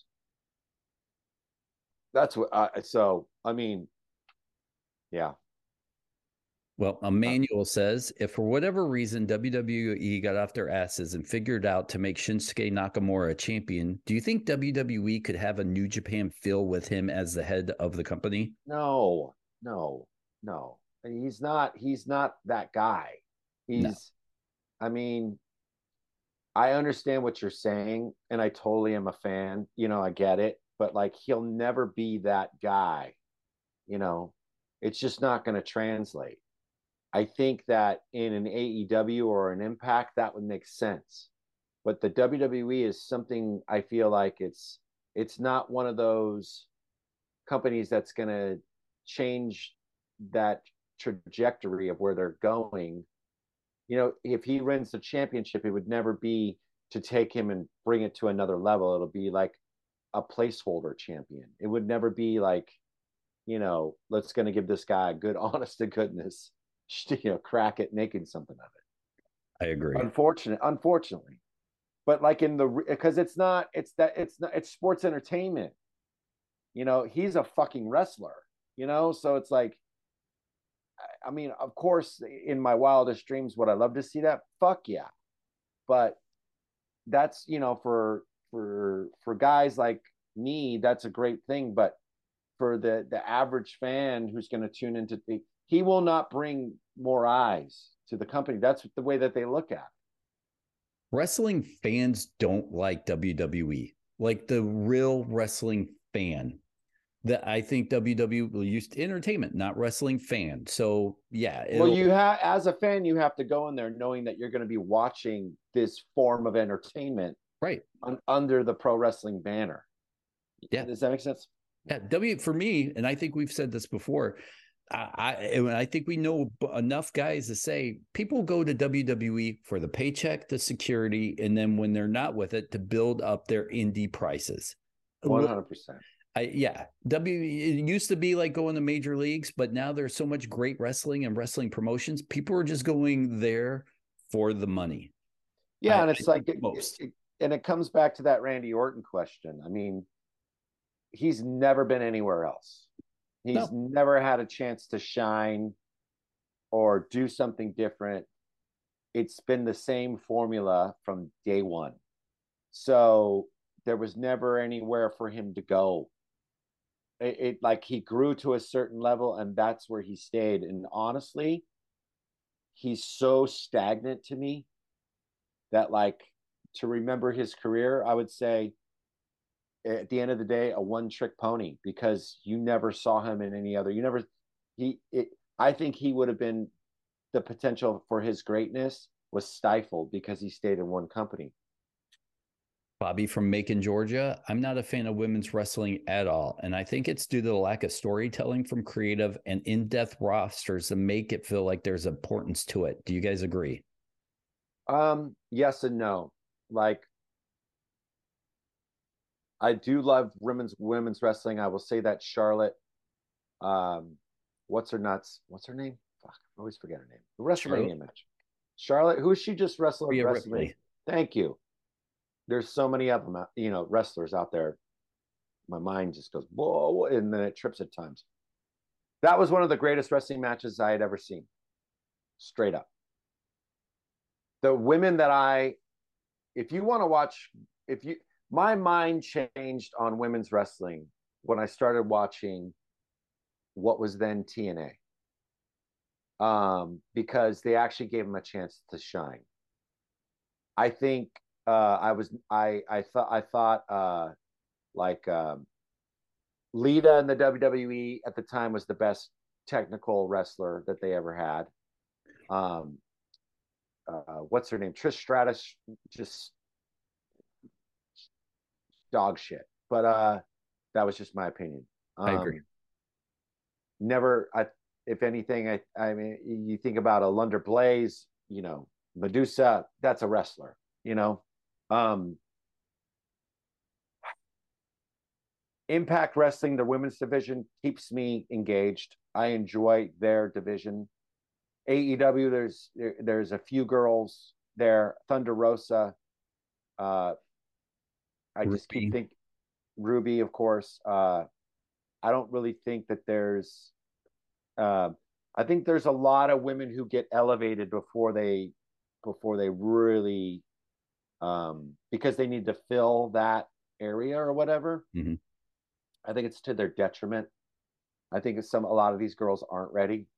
That's what. So, I mean, yeah.
Well, Emmanuel says, if for whatever reason WWE got off their asses and figured out to make Shinsuke Nakamura a champion, do you think WWE could have a New Japan feel with him as the head of the company?
No. And he's not that guy. I mean, I understand what you're saying, and I totally am a fan. I get it, but like, he'll never be that guy. It's just not going to translate. I think that in an AEW or an Impact, that would make sense. But the WWE is something, I feel like it's not one of those companies that's going to change that trajectory of where they're going. If he wins the championship, it would never be to take him and bring it to another level. It'll be like a placeholder champion. It would never be like, let's going to give this guy a good, honest to goodness, crack at making something of it.
I agree.
Unfortunately, but like because it's sports entertainment. He's a fucking wrestler. So it's like, I mean, of course, in my wildest dreams, would I love to see that? Fuck yeah. But that's, for guys like me, that's a great thing. But for the average fan who's going to tune into he will not bring more eyes to the company. That's the way that they look at it.
Wrestling fans don't like WWE, like the real wrestling fan. That I think WWE will use entertainment, not wrestling fan. So yeah.
Well, as a fan, you have to go in there knowing that you're going to be watching this form of entertainment,
right,
under the pro wrestling banner.
Yeah,
does that make sense?
Yeah, for me, and I think we've said this before. I think we know enough guys to say people go to WWE for the paycheck, the security, and then when they're not with it, to build up their indie prices.
100%.
It used to be like going to major leagues, but now there's so much great wrestling and wrestling promotions. People are just going there for the money.
Yeah, and it's like
most.
And it comes back to that Randy Orton question. I mean, he's never been anywhere else. He's never had a chance to shine or do something different. It's been the same formula from day one. So there was never anywhere for him to go. It like he grew to a certain level and that's where he stayed. And honestly, he's so stagnant to me that, like, to remember his career, I would say at the end of the day, a one-trick pony, because you never saw him in any other. I think he would have been, the potential for his greatness was stifled because he stayed in one company.
Bobby from Macon, Georgia. I'm not a fan of women's wrestling at all. And I think it's due to the lack of storytelling from creative and in-depth rosters that make it feel like there's importance to it. Do you guys agree?
Yes and no. Like, I do love women's wrestling. I will say that Charlotte, what's her name? Fuck, I always forget her name. The WrestleMania match. Charlotte, who she just wrestled?
Ripley.
Thank you. There's so many of them, wrestlers out there. My mind just goes, whoa, and then it trips at times. That was one of the greatest wrestling matches I had ever seen. Straight up. The women that if you want to watch, my mind changed on women's wrestling when I started watching what was then TNA. Because they actually gave them a chance to shine. I think I thought Lita in the WWE at the time was the best technical wrestler that they ever had. What's her name? Trish Stratus, just dog shit. But that was just my opinion.
I agree.
If anything, I mean, you think about a Lunder Blaze, Medusa, that's a wrestler, Impact Wrestling, the women's division, keeps me engaged. I enjoy their division. AEW, there's a few girls there. Thunder Rosa. I just keep thinking Ruby, of course. I don't really think that there's. I think there's a lot of women who get elevated before they really, because they need to fill that area or whatever.
Mm-hmm.
I think it's to their detriment. I think a lot of these girls aren't ready.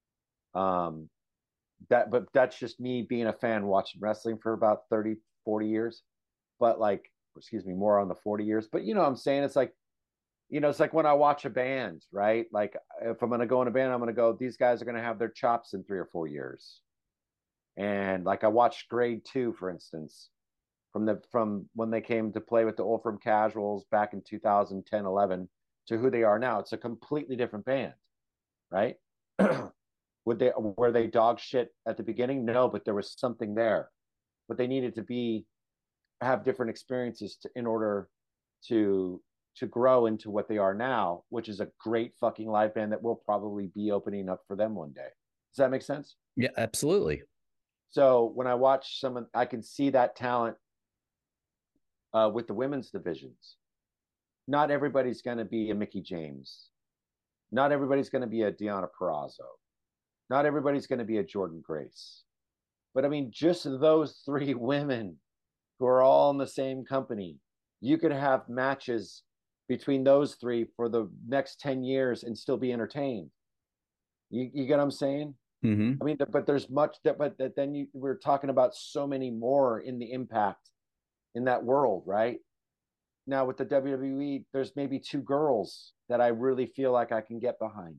But that's just me being a fan watching wrestling for about 30, 40 years. But more on the 40 years. But what I'm saying? It's like, it's like when I watch a band, right? Like, if I'm going to go in a band, I'm going to go, these guys are going to have their chops in 3 or 4 years. And like, I watched Grade 2, for instance, from when they came to play with the Old Firm Casuals back in 2010, 11 to who they are now. It's a completely different band, right? Were they dog shit at the beginning? No, but there was something there. But they needed to have different experiences in order to grow into what they are now, which is a great fucking live band that will probably be opening up for them one day. Does that make sense?
Yeah, absolutely.
So when I watch I can see that talent with the women's divisions. Not everybody's going to be a Mickie James. Not everybody's going to be a Deonna Purrazzo. Not everybody's going to be a Jordynne Grace. But I mean, just those 3 women who are all in the same company, you could have matches between those 3 for the next 10 years and still be entertained. You get what I'm saying?
Mm-hmm.
I mean, but there's much but then we're talking about so many more in the Impact in that world, right? Now with the WWE, there's maybe 2 girls that I really feel like I can get behind.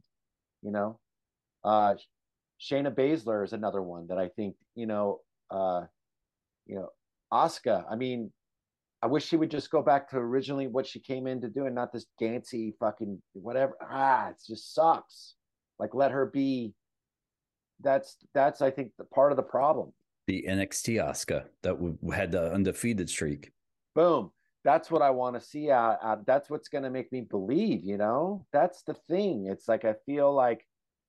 Shayna Baszler is another one that I think, Asuka. I mean, I wish she would just go back to originally what she came in to do and not this dancy fucking whatever. It just sucks. Like, let her be. That's I think the part of the problem.
The NXT Asuka that had the undefeated streak.
Boom. that's what I want to see out. That's what's going to make me believe, that's the thing. It's like, I feel like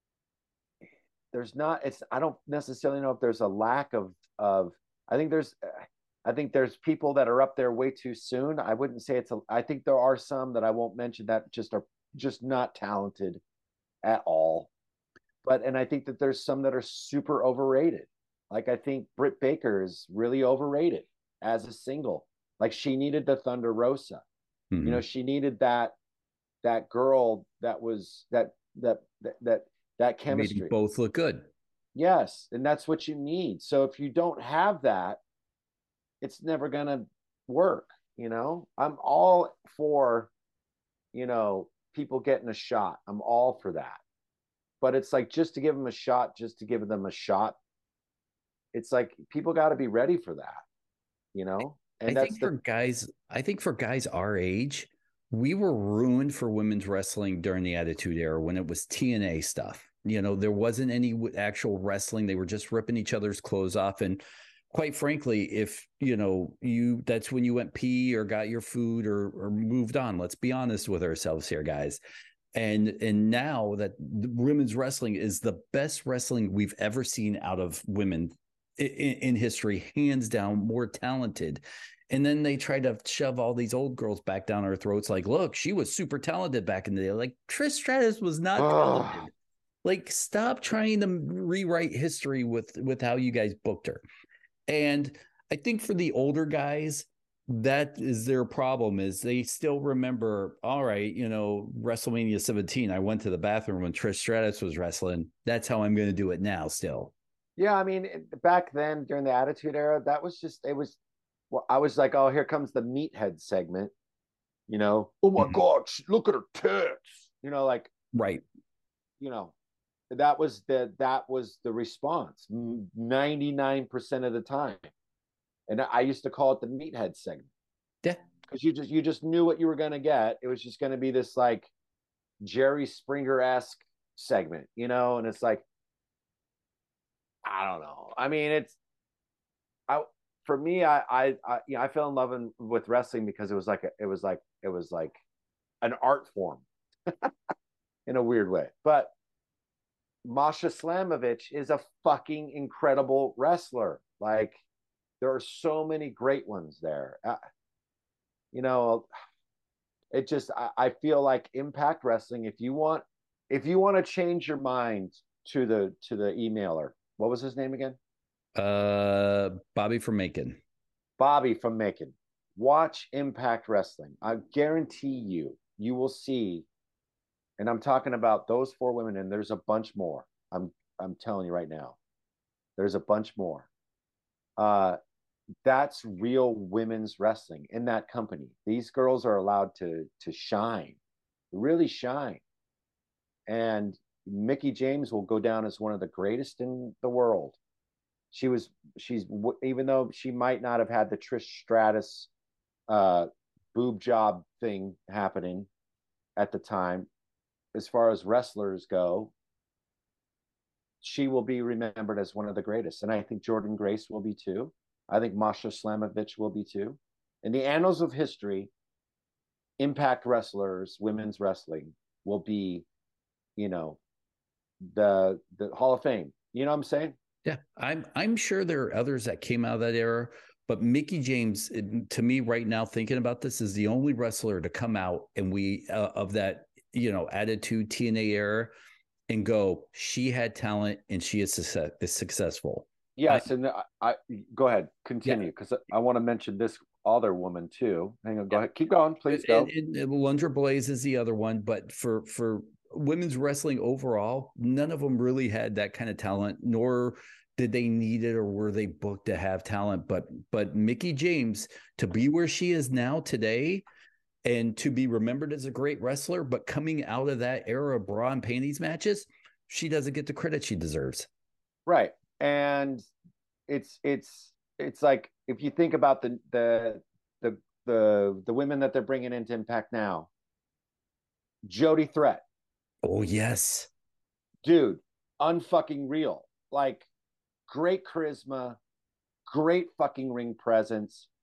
there's not, I don't necessarily know if there's a lack of, I think there's people that are up there way too soon. I wouldn't say I think there are some that I won't mention that just are just not talented at all. And I think that there's some that are super overrated. Like, I think Britt Baker is really overrated as a single. Like, she needed the Thunder Rosa.
Mm-hmm.
She needed that girl that was that chemistry.
Made both look good.
Yes, and that's what you need. So if you don't have that, it's never gonna work. I'm all for, people getting a shot. I'm all for that. But it's like, just to give them a shot, just to give them a shot. It's like, people got to be ready for that, And
I think for guys our age, we were ruined for women's wrestling during the Attitude Era when it was TNA stuff. There wasn't any actual wrestling. They were just ripping each other's clothes off. And quite frankly, if, that's when you went pee or got your food or moved on. Let's be honest with ourselves here, guys. And now that women's wrestling is the best wrestling we've ever seen out of women in history, hands down, more talented. And then they try to shove all these old girls back down our throats. Like, look, she was super talented back in the day. Like, Trish Stratus was not talented. Like, stop trying to rewrite history with how you guys booked her. And I think for the older guys, that is their problem, is they still remember, all right, WrestleMania 17, I went to the bathroom when Trish Stratus was wrestling. That's how I'm going to do it now still.
Yeah, I mean, back then during the Attitude Era, I was like, oh, here comes the meathead segment. Oh my God, look at her tits. Like,
right.
That was the response 99% of the time. And I used to call it the meathead segment.
Yeah.
Because you just knew what you were going to get. It was just going to be this like Jerry Springer-esque segment, and it's like, I don't know. I mean, for me, I fell in love with wrestling because it was like an art form in a weird way. But Masha Slamovich is a fucking incredible wrestler. Like, there are so many great ones there. It just, I feel like Impact Wrestling, if you want to change your mind to the emailer, what was his name again?
Bobby from Macon.
Bobby from Macon. Watch Impact Wrestling. I guarantee you will see, and I'm talking about those 4 women, and there's a bunch more. I'm telling you right now, there's a bunch more. That's real women's wrestling in that company. These girls are allowed to shine, really shine. And Mickie James will go down as one of the greatest in the world. She's even though she might not have had the Trish Stratus boob job thing happening at the time, as far as wrestlers go, she will be remembered as one of the greatest. And I think Jordynne Grace will be too. I think Masha Slamovich will be too. In the annals of history, Impact wrestlers, women's wrestling will be, the Hall of Fame. You know what I'm saying?
Yeah, I'm sure there are others that came out of that era, but Mickie James, to me right now, thinking about this, is the only wrestler to come out and of that, Attitude TNA era and go, she had talent and she is successful.
Yes, and I go ahead, continue, because I want to mention this other woman too. Hang on, go ahead, keep going, please go.
And Alundra Blaze is the other one, but for women's wrestling overall, none of them really had that kind of talent, nor did they need it or were they booked to have talent. But Mickie James, to be where she is now today and to be remembered as a great wrestler, but coming out of that era of bra and panties matches, she doesn't get the credit she deserves.
Right. And it's like, if you think about the women that they're bringing into Impact now, Jody Threat.
Oh yes,
dude, unfucking real. Like, great charisma, great fucking ring presence.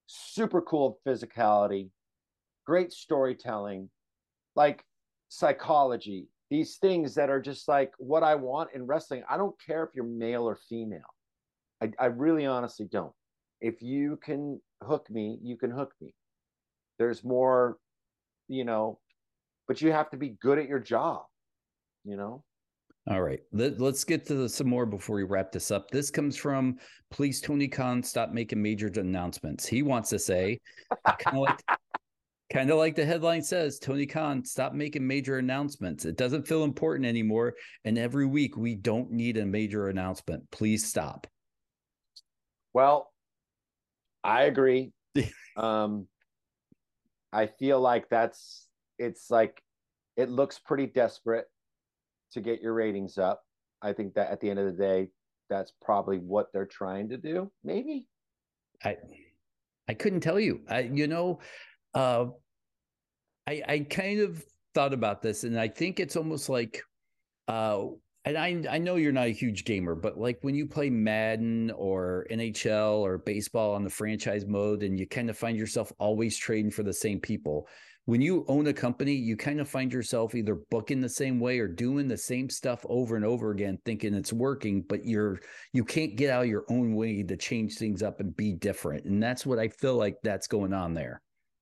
super cool physicality, great storytelling, like psychology, these things that are just like what I want in wrestling. I don't care if you're male or female. I really honestly don't. If you can hook me, you can hook me. There's more, you know, but you have to be good at your job, you know?
All right. Let's get to some more before we wrap this up. This comes from Please Tony Khan stop making major announcements. He wants to say, kind of like the headline says, Tony Khan, stop making major announcements. It doesn't feel important anymore. And every week we don't need a major announcement. Please stop.
Well, I agree. um, I feel like it's like it looks pretty desperate to get your ratings up. I think that at the end of the day, that's probably what they're trying to do. Maybe.
I couldn't tell you. Uh, I kind of thought about this, and I think it's almost like, and I know you're not a huge gamer, but like when you play Madden or NHL or baseball on the franchise mode, and you kind of find yourself always trading for the same people. When you own a company, you kind of find yourself either booking the same way or doing the same stuff over and over again, thinking it's working, but you can't get out of your own way to change things up and be different. And that's what I feel like that's going on there.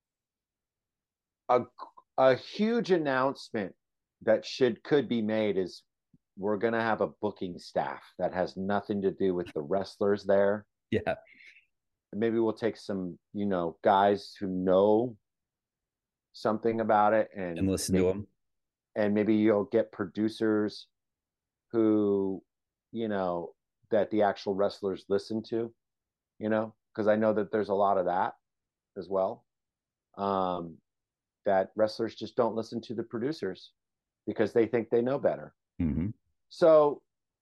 A huge announcement that could be made is we're going to have a booking staff that has nothing to do with the wrestlers there.
Yeah.
Maybe we'll take some, guys who know something about it and
listen to them.
And maybe you'll get producers who, that the actual wrestlers listen to, because I know that there's a lot of that as well. That wrestlers just don't listen to the producers because they think they know better.
Mm-hmm.
So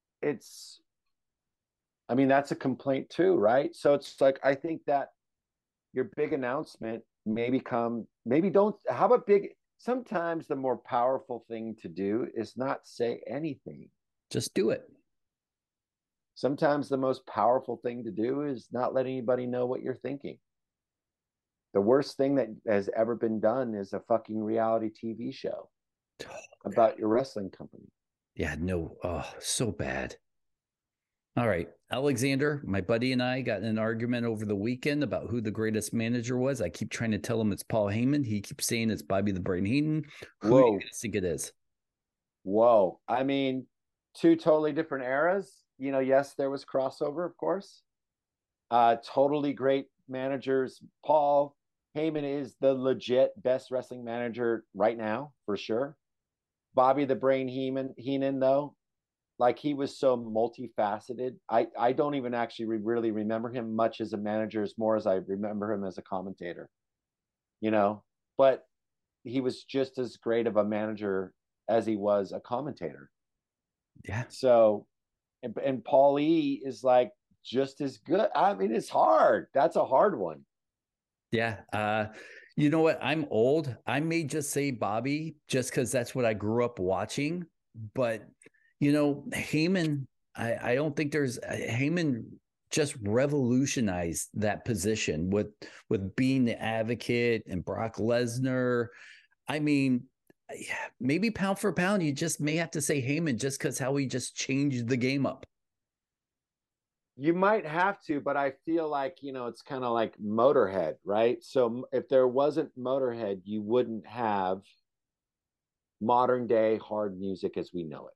that's a complaint too, right? So it's like, I think that your big announcement how about sometimes the more powerful thing to do is not say anything.
Just do it.
Sometimes the most powerful thing to do is not let anybody know what you're thinking. The worst thing that has ever been done is a fucking reality TV show about your wrestling company.
Yeah, no. Oh, so bad. All right. Alexander, my buddy and I got in an argument over the weekend about who the greatest manager was. I keep trying to tell him it's Paul Heyman. He keeps saying it's Bobby the Brain Heenan. Who do you think it is?
Whoa. I mean, two totally different eras. Yes, there was crossover, of course. Totally great managers. Paul Heyman is the legit best wrestling manager right now, for sure. Bobby the Brain Heenan, though, like he was so multifaceted. I don't even actually really remember him much as a manager, as more as I remember him as a commentator, but he was just as great of a manager as he was a commentator.
Yeah.
So, and Paul E is like just as good. I mean, it's hard. That's a hard one.
Yeah. You know what? I'm old. I may just say Bobby just because that's what I grew up watching. But, Heyman, I don't think Heyman just revolutionized that position with being the advocate and Brock Lesnar. I mean, maybe pound for pound, you just may have to say Heyman just because how he just changed the game up.
You might have to, but I feel like, it's kind of like Motorhead, right? So if there wasn't Motorhead, you wouldn't have modern day hard music as we know it.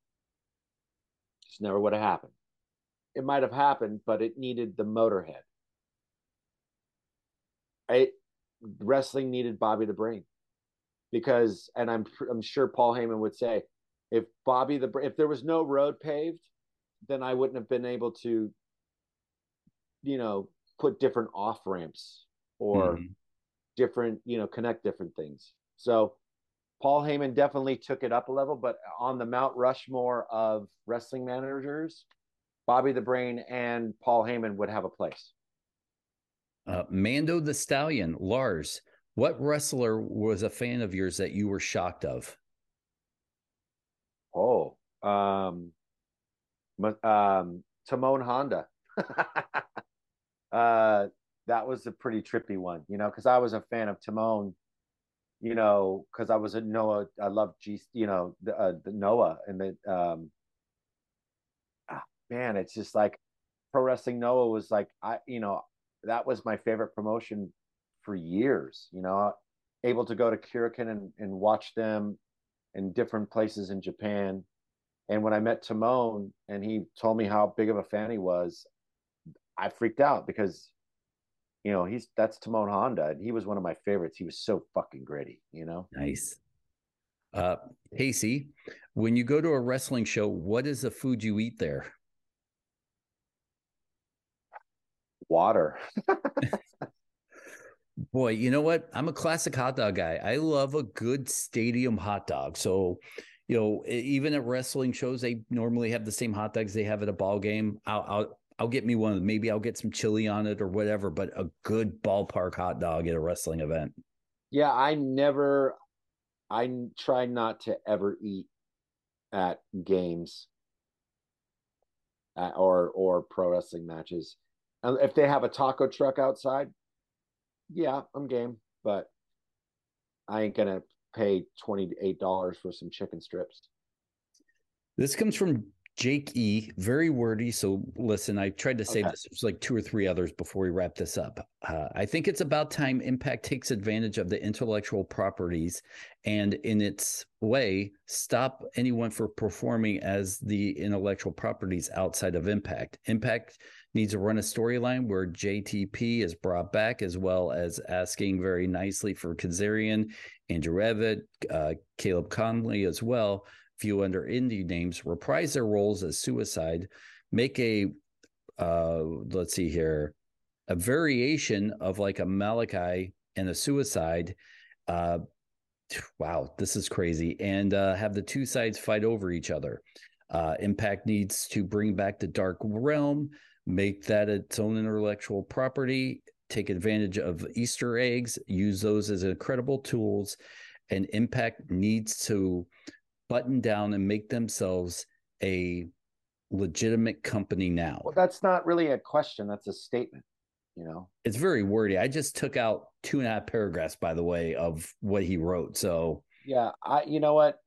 Just never would have happened. It might have happened, but it needed the Motorhead. Wrestling needed Bobby the Brain because, and I'm sure Paul Heyman would say, if there was no road paved, then I wouldn't have been able to, put different off ramps or different, connect different things. So Paul Heyman definitely took it up a level, but on the Mount Rushmore of wrestling managers, Bobby the Brain and Paul Heyman would have a place.
Mando the Stallion, Lars, what wrestler was a fan of yours that you were shocked of?
Timon Honda. that was a pretty trippy one, you know, because I was a fan of Timon, you know, because I was a Noah. I love G, you know, the Noah and the man. It's just like Pro Wrestling Noah was like you know, that was my favorite promotion for years. You know, able to go to Kurikan and watch them in different places in Japan. And when I met Timon and he told me how big of a fan he was, I freaked out because you know that's Timon Honda and he was one of my favorites. He was so fucking gritty, you know.
Nice. Uh, Casey, when you go to a wrestling show, what is the food you eat there?
Water.
Boy, you know what? I'm a classic hot dog guy. I love a good stadium hot dog. So, you know, even at wrestling shows, they normally have the same hot dogs they have at a ball game. I'll get me one. Maybe I'll get some chili on it or whatever. But a good ballpark hot dog at a wrestling event.
Yeah, I try not to ever eat at games or pro wrestling matches. If they have a taco truck outside, yeah, I'm game, but I ain't gonna pay $28 for some chicken strips.
This comes from Jake E. Very wordy. So listen, I tried to save
Okay.
this. There's like two or three others before we wrap this up. I think it's about time Impact takes advantage of the intellectual properties and, in its way, stop anyone from performing as the intellectual properties outside of Impact. Impact needs to run a storyline where JTP is brought back, as well as asking very nicely for Kazarian, Andrew Evett, Caleb Conley as well. Few under indie names reprise their roles as Suicide, make a let's see here, a variation of like a Malachi and a Suicide. Wow, this is crazy. And have the two sides fight over each other. Impact needs to bring back the Dark Realm, make that its own intellectual property, take advantage of Easter eggs, use those as incredible tools. And Impact needs to button down and make themselves a legitimate company now.
Well, that's not really a question. That's a statement, you know?
It's very wordy. I just took out 2.5 paragraphs, by the way, of what he wrote. So
Yeah, you know what?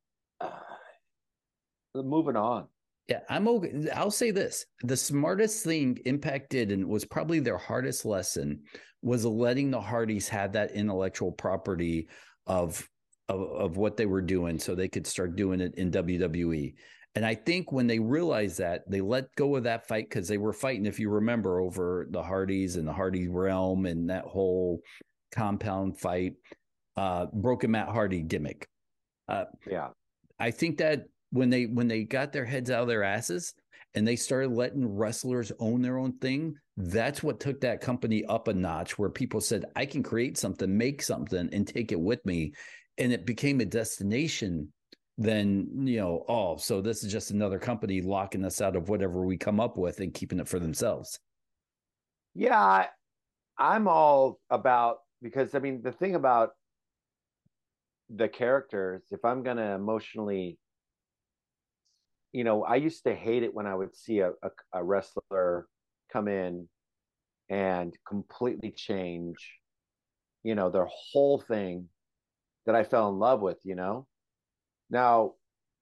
Moving on.
yeah, I'm okay. I'll say this. The smartest thing Impact did, and was probably their hardest lesson, was letting the Hardys have that intellectual property of what they were doing so they could start doing it in WWE. And I think when they realized that, they let go of that fight because they were fighting, if you remember, over the Hardys and the Hardy realm and that whole compound fight, broken Matt Hardy gimmick.
Yeah.
I think that when they got their heads out of their asses and they started letting wrestlers own their own thing, that's what took that company up a notch, where people said, I can create something, make something, and take it with me. And it became a destination. Then, you know, oh, so this is just another company locking us out of whatever we come up with and keeping it for themselves.
Yeah, I'm all about, because I mean, the thing about the characters, if I'm gonna emotionally, you know, I used to hate it when I would see a wrestler come in and completely change, you know, their whole thing that I fell in love with, you know. Now,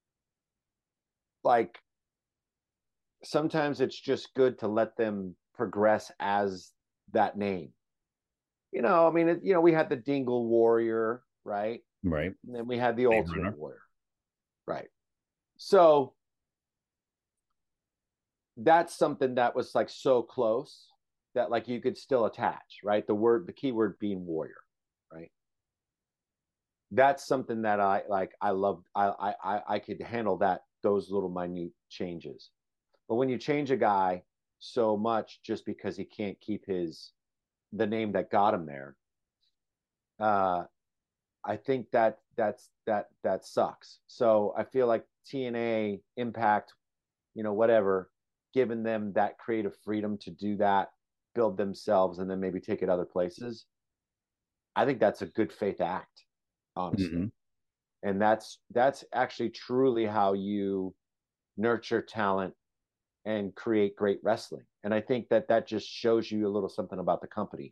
like, sometimes it's just good to let them progress as that name. You know, I mean, you know, we had the Dingle Warrior, right?
Right.
And then we had the
Blade
Ultimate
Runner.
Warrior, right? So that's something that was like so close that like you could still attach, right? The key word being warrior, right? That's something that I like. I loved. I could handle that, those little minute changes. But when you change a guy so much just because he can't keep the name that got him there, uh, I think that sucks. So I feel like TNA, Impact, you know, whatever, giving them that creative freedom to do that, build themselves, and then maybe take it other places. I think that's a good faith act, honestly.
Mm-hmm.
And that's actually truly how you nurture talent and create great wrestling. And I think that just shows you a little something about the company.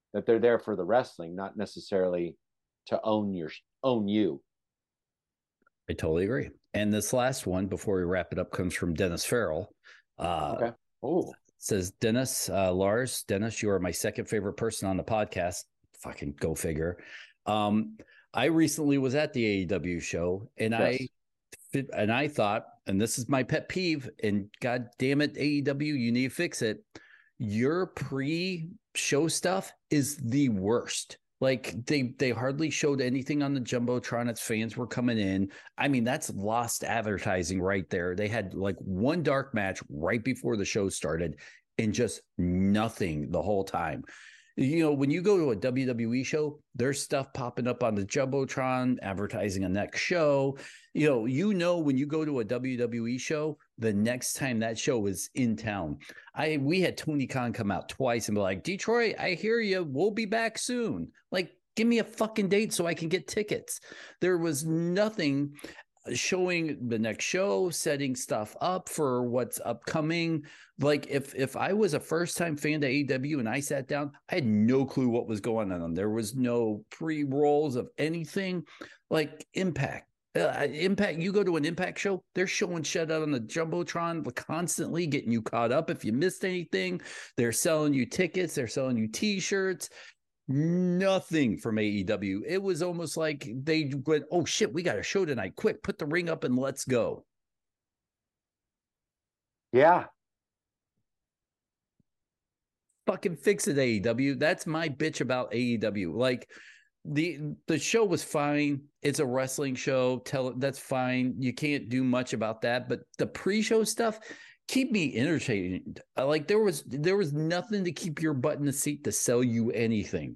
that they're there for the wrestling, not necessarily to own you.
I totally agree. And this last one, before we wrap it up, comes from Dennis Farrell.
Okay. Oh,
says Dennis, Lars, Dennis, you are my second favorite person on the podcast. Fucking go figure. I recently was at the AEW show, and yes. I thought, and this is my pet peeve, and God damn it, AEW, you need to fix it. Your pre-show stuff is the worst. Like they hardly showed anything on the Jumbotron as fans were coming in. I mean, that's lost advertising right there. They had like one dark match right before the show started and just nothing the whole time. You know, when you go to a WWE show, there's stuff popping up on the Jumbotron, advertising a next show. You know, when you go to a WWE show, the next time that show is in town. We had Tony Khan come out twice and be like, Detroit, I hear you. We'll be back soon. Like, give me a fucking date so I can get tickets. There was nothing showing the next show, setting stuff up for what's upcoming. Like if I was a first-time fan to AEW and I sat down, I had no clue what was going on. There was no pre-rolls of anything. Like Impact. Impact, you go to an Impact show, they're showing shit out on the Jumbotron constantly, getting you caught up if you missed anything. They're selling you tickets, they're selling you t-shirts. Nothing from AEW. It was almost like they went, oh shit, we got a show tonight. Quick, put the ring up and let's go.
Yeah.
Fucking fix it, AEW. That's my bitch about AEW. Like the show was fine. It's a wrestling show. That's fine. You can't do much about that. But the pre-show stuff, keep me entertained. Like there was nothing to keep your butt in the seat to sell you anything.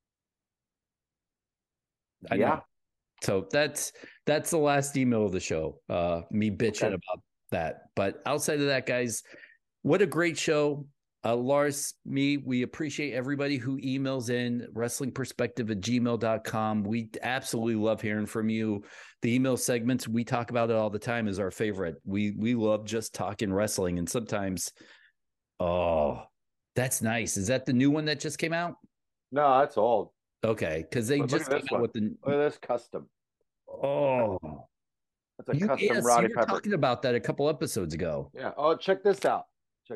I know. So that's the last email of the show. Me bitching about that. But outside of that, guys, what a great show. Lars, we appreciate everybody who emails in wrestlingperspective@gmail.com. We absolutely love hearing from you. The email segments, we talk about it all the time, is our favorite. We love just talking wrestling. And sometimes, oh, that's nice. Is that the new one that just came out?
No, that's old.
Okay, because they just came out with the.
Look at this custom.
Oh,
that's a custom Roddy Piper.
Talking about that a couple episodes ago.
Yeah. Oh, check this out.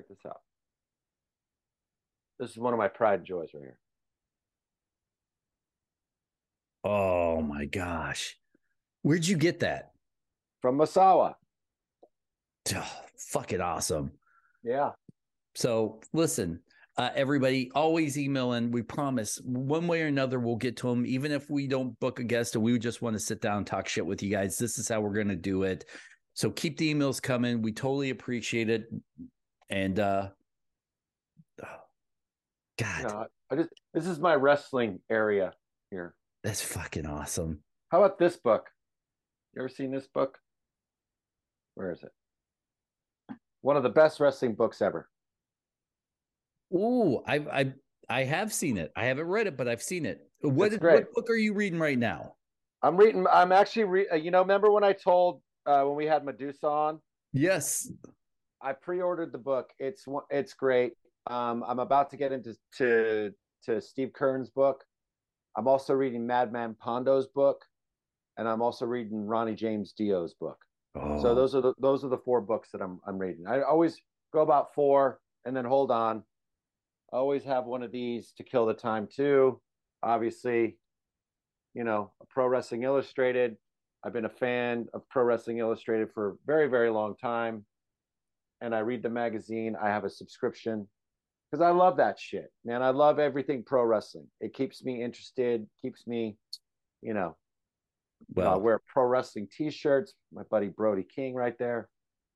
This is one of my pride and joys right here.
Oh my gosh. Where'd you get that?
From Masawa.
Oh, fucking awesome.
Yeah.
So listen, everybody, always email in. We promise one way or another we'll get to them, even if we don't book a guest and we just want to sit down and talk shit with you guys. This is how we're going to do it. So keep the emails coming. We totally appreciate it. And God,
this is my wrestling area here.
That's fucking awesome.
How about this book? You ever seen this book? Where is it? One of the best wrestling books ever.
Ooh, I have seen it. I haven't read it, but I've seen it. What book are you reading right now?
I'm actually remember when I told when we had Medusa on?
Yes.
I pre-ordered the book. It's great. I'm about to get into Steve Kern's book. I'm also reading Madman Pondo's book, and I'm also reading Ronnie James Dio's book. Oh. So those are the 4 books that I'm reading. I always go about 4 and then hold on. I always have one of these to kill the time too. Obviously, Pro Wrestling Illustrated. I've been a fan of Pro Wrestling Illustrated for a very, very long time, and I read the magazine. I have a subscription. Because I love that shit, man. I love everything pro wrestling. It keeps me interested, keeps me, I wear pro wrestling t-shirts. My buddy Brody King right there,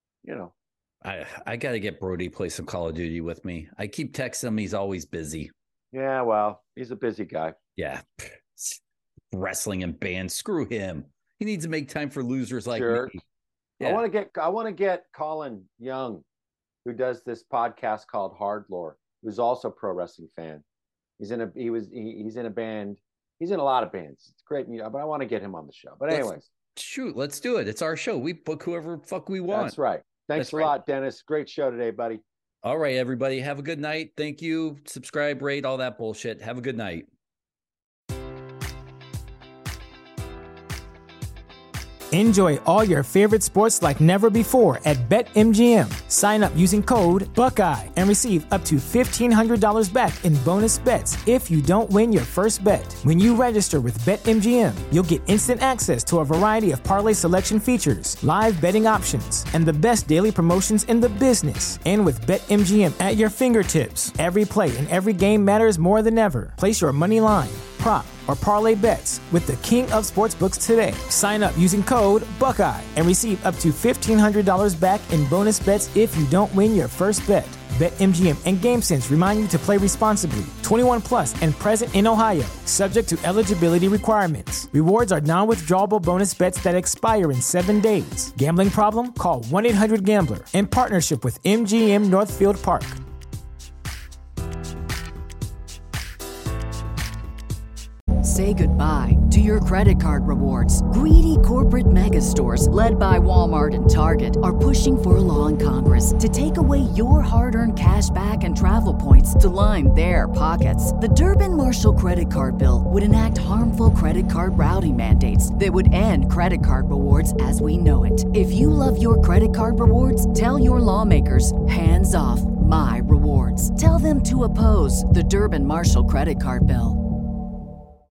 I got to get Brody to play some Call of Duty with me. I keep texting him. He's always busy.
Yeah, well, he's a busy guy.
Yeah. Wrestling and bands. Screw him. He needs to make time for losers like me.
Yeah. I want to get Colin Young, who does this podcast called Hard Lore, who's also a pro wrestling fan. He's in a band. He's in a lot of bands. It's great, but I want to get him on the show. But anyways,
let's do it. It's our show. We book whoever fuck we want.
That's right. Thanks a lot, Dennis. Great show today, buddy.
All right, everybody. Have a good night. Thank you. Subscribe, rate, all that bullshit. Have a good night.
Enjoy all your favorite sports like never before at BetMGM. Sign up using code Buckeye and receive up to $1,500 back in bonus bets if you don't win your first bet. When you register with BetMGM, you'll get instant access to a variety of parlay selection features, live betting options, and the best daily promotions in the business. And with BetMGM at your fingertips, every play and every game matters more than ever. Place your money line, prop, or parlay bets with the king of sportsbooks today. Sign up using code Buckeye and receive up to $1,500 back in bonus bets if you don't win your first bet. BetMGM and GameSense remind you to play responsibly. 21 plus and present in Ohio, subject to eligibility requirements. Rewards are non-withdrawable bonus bets that expire in 7 days. Gambling problem? Call 1-800-GAMBLER. In partnership with MGM Northfield Park.
Say goodbye to your credit card rewards. Greedy corporate mega stores, led by Walmart and Target, are pushing for a law in Congress to take away your hard-earned cash back and travel points to line their pockets. The Durbin-Marshall credit card bill would enact harmful credit card routing mandates that would end credit card rewards as we know it. If you love your credit card rewards, tell your lawmakers, hands off my rewards. Tell them to oppose the Durbin-Marshall credit card bill.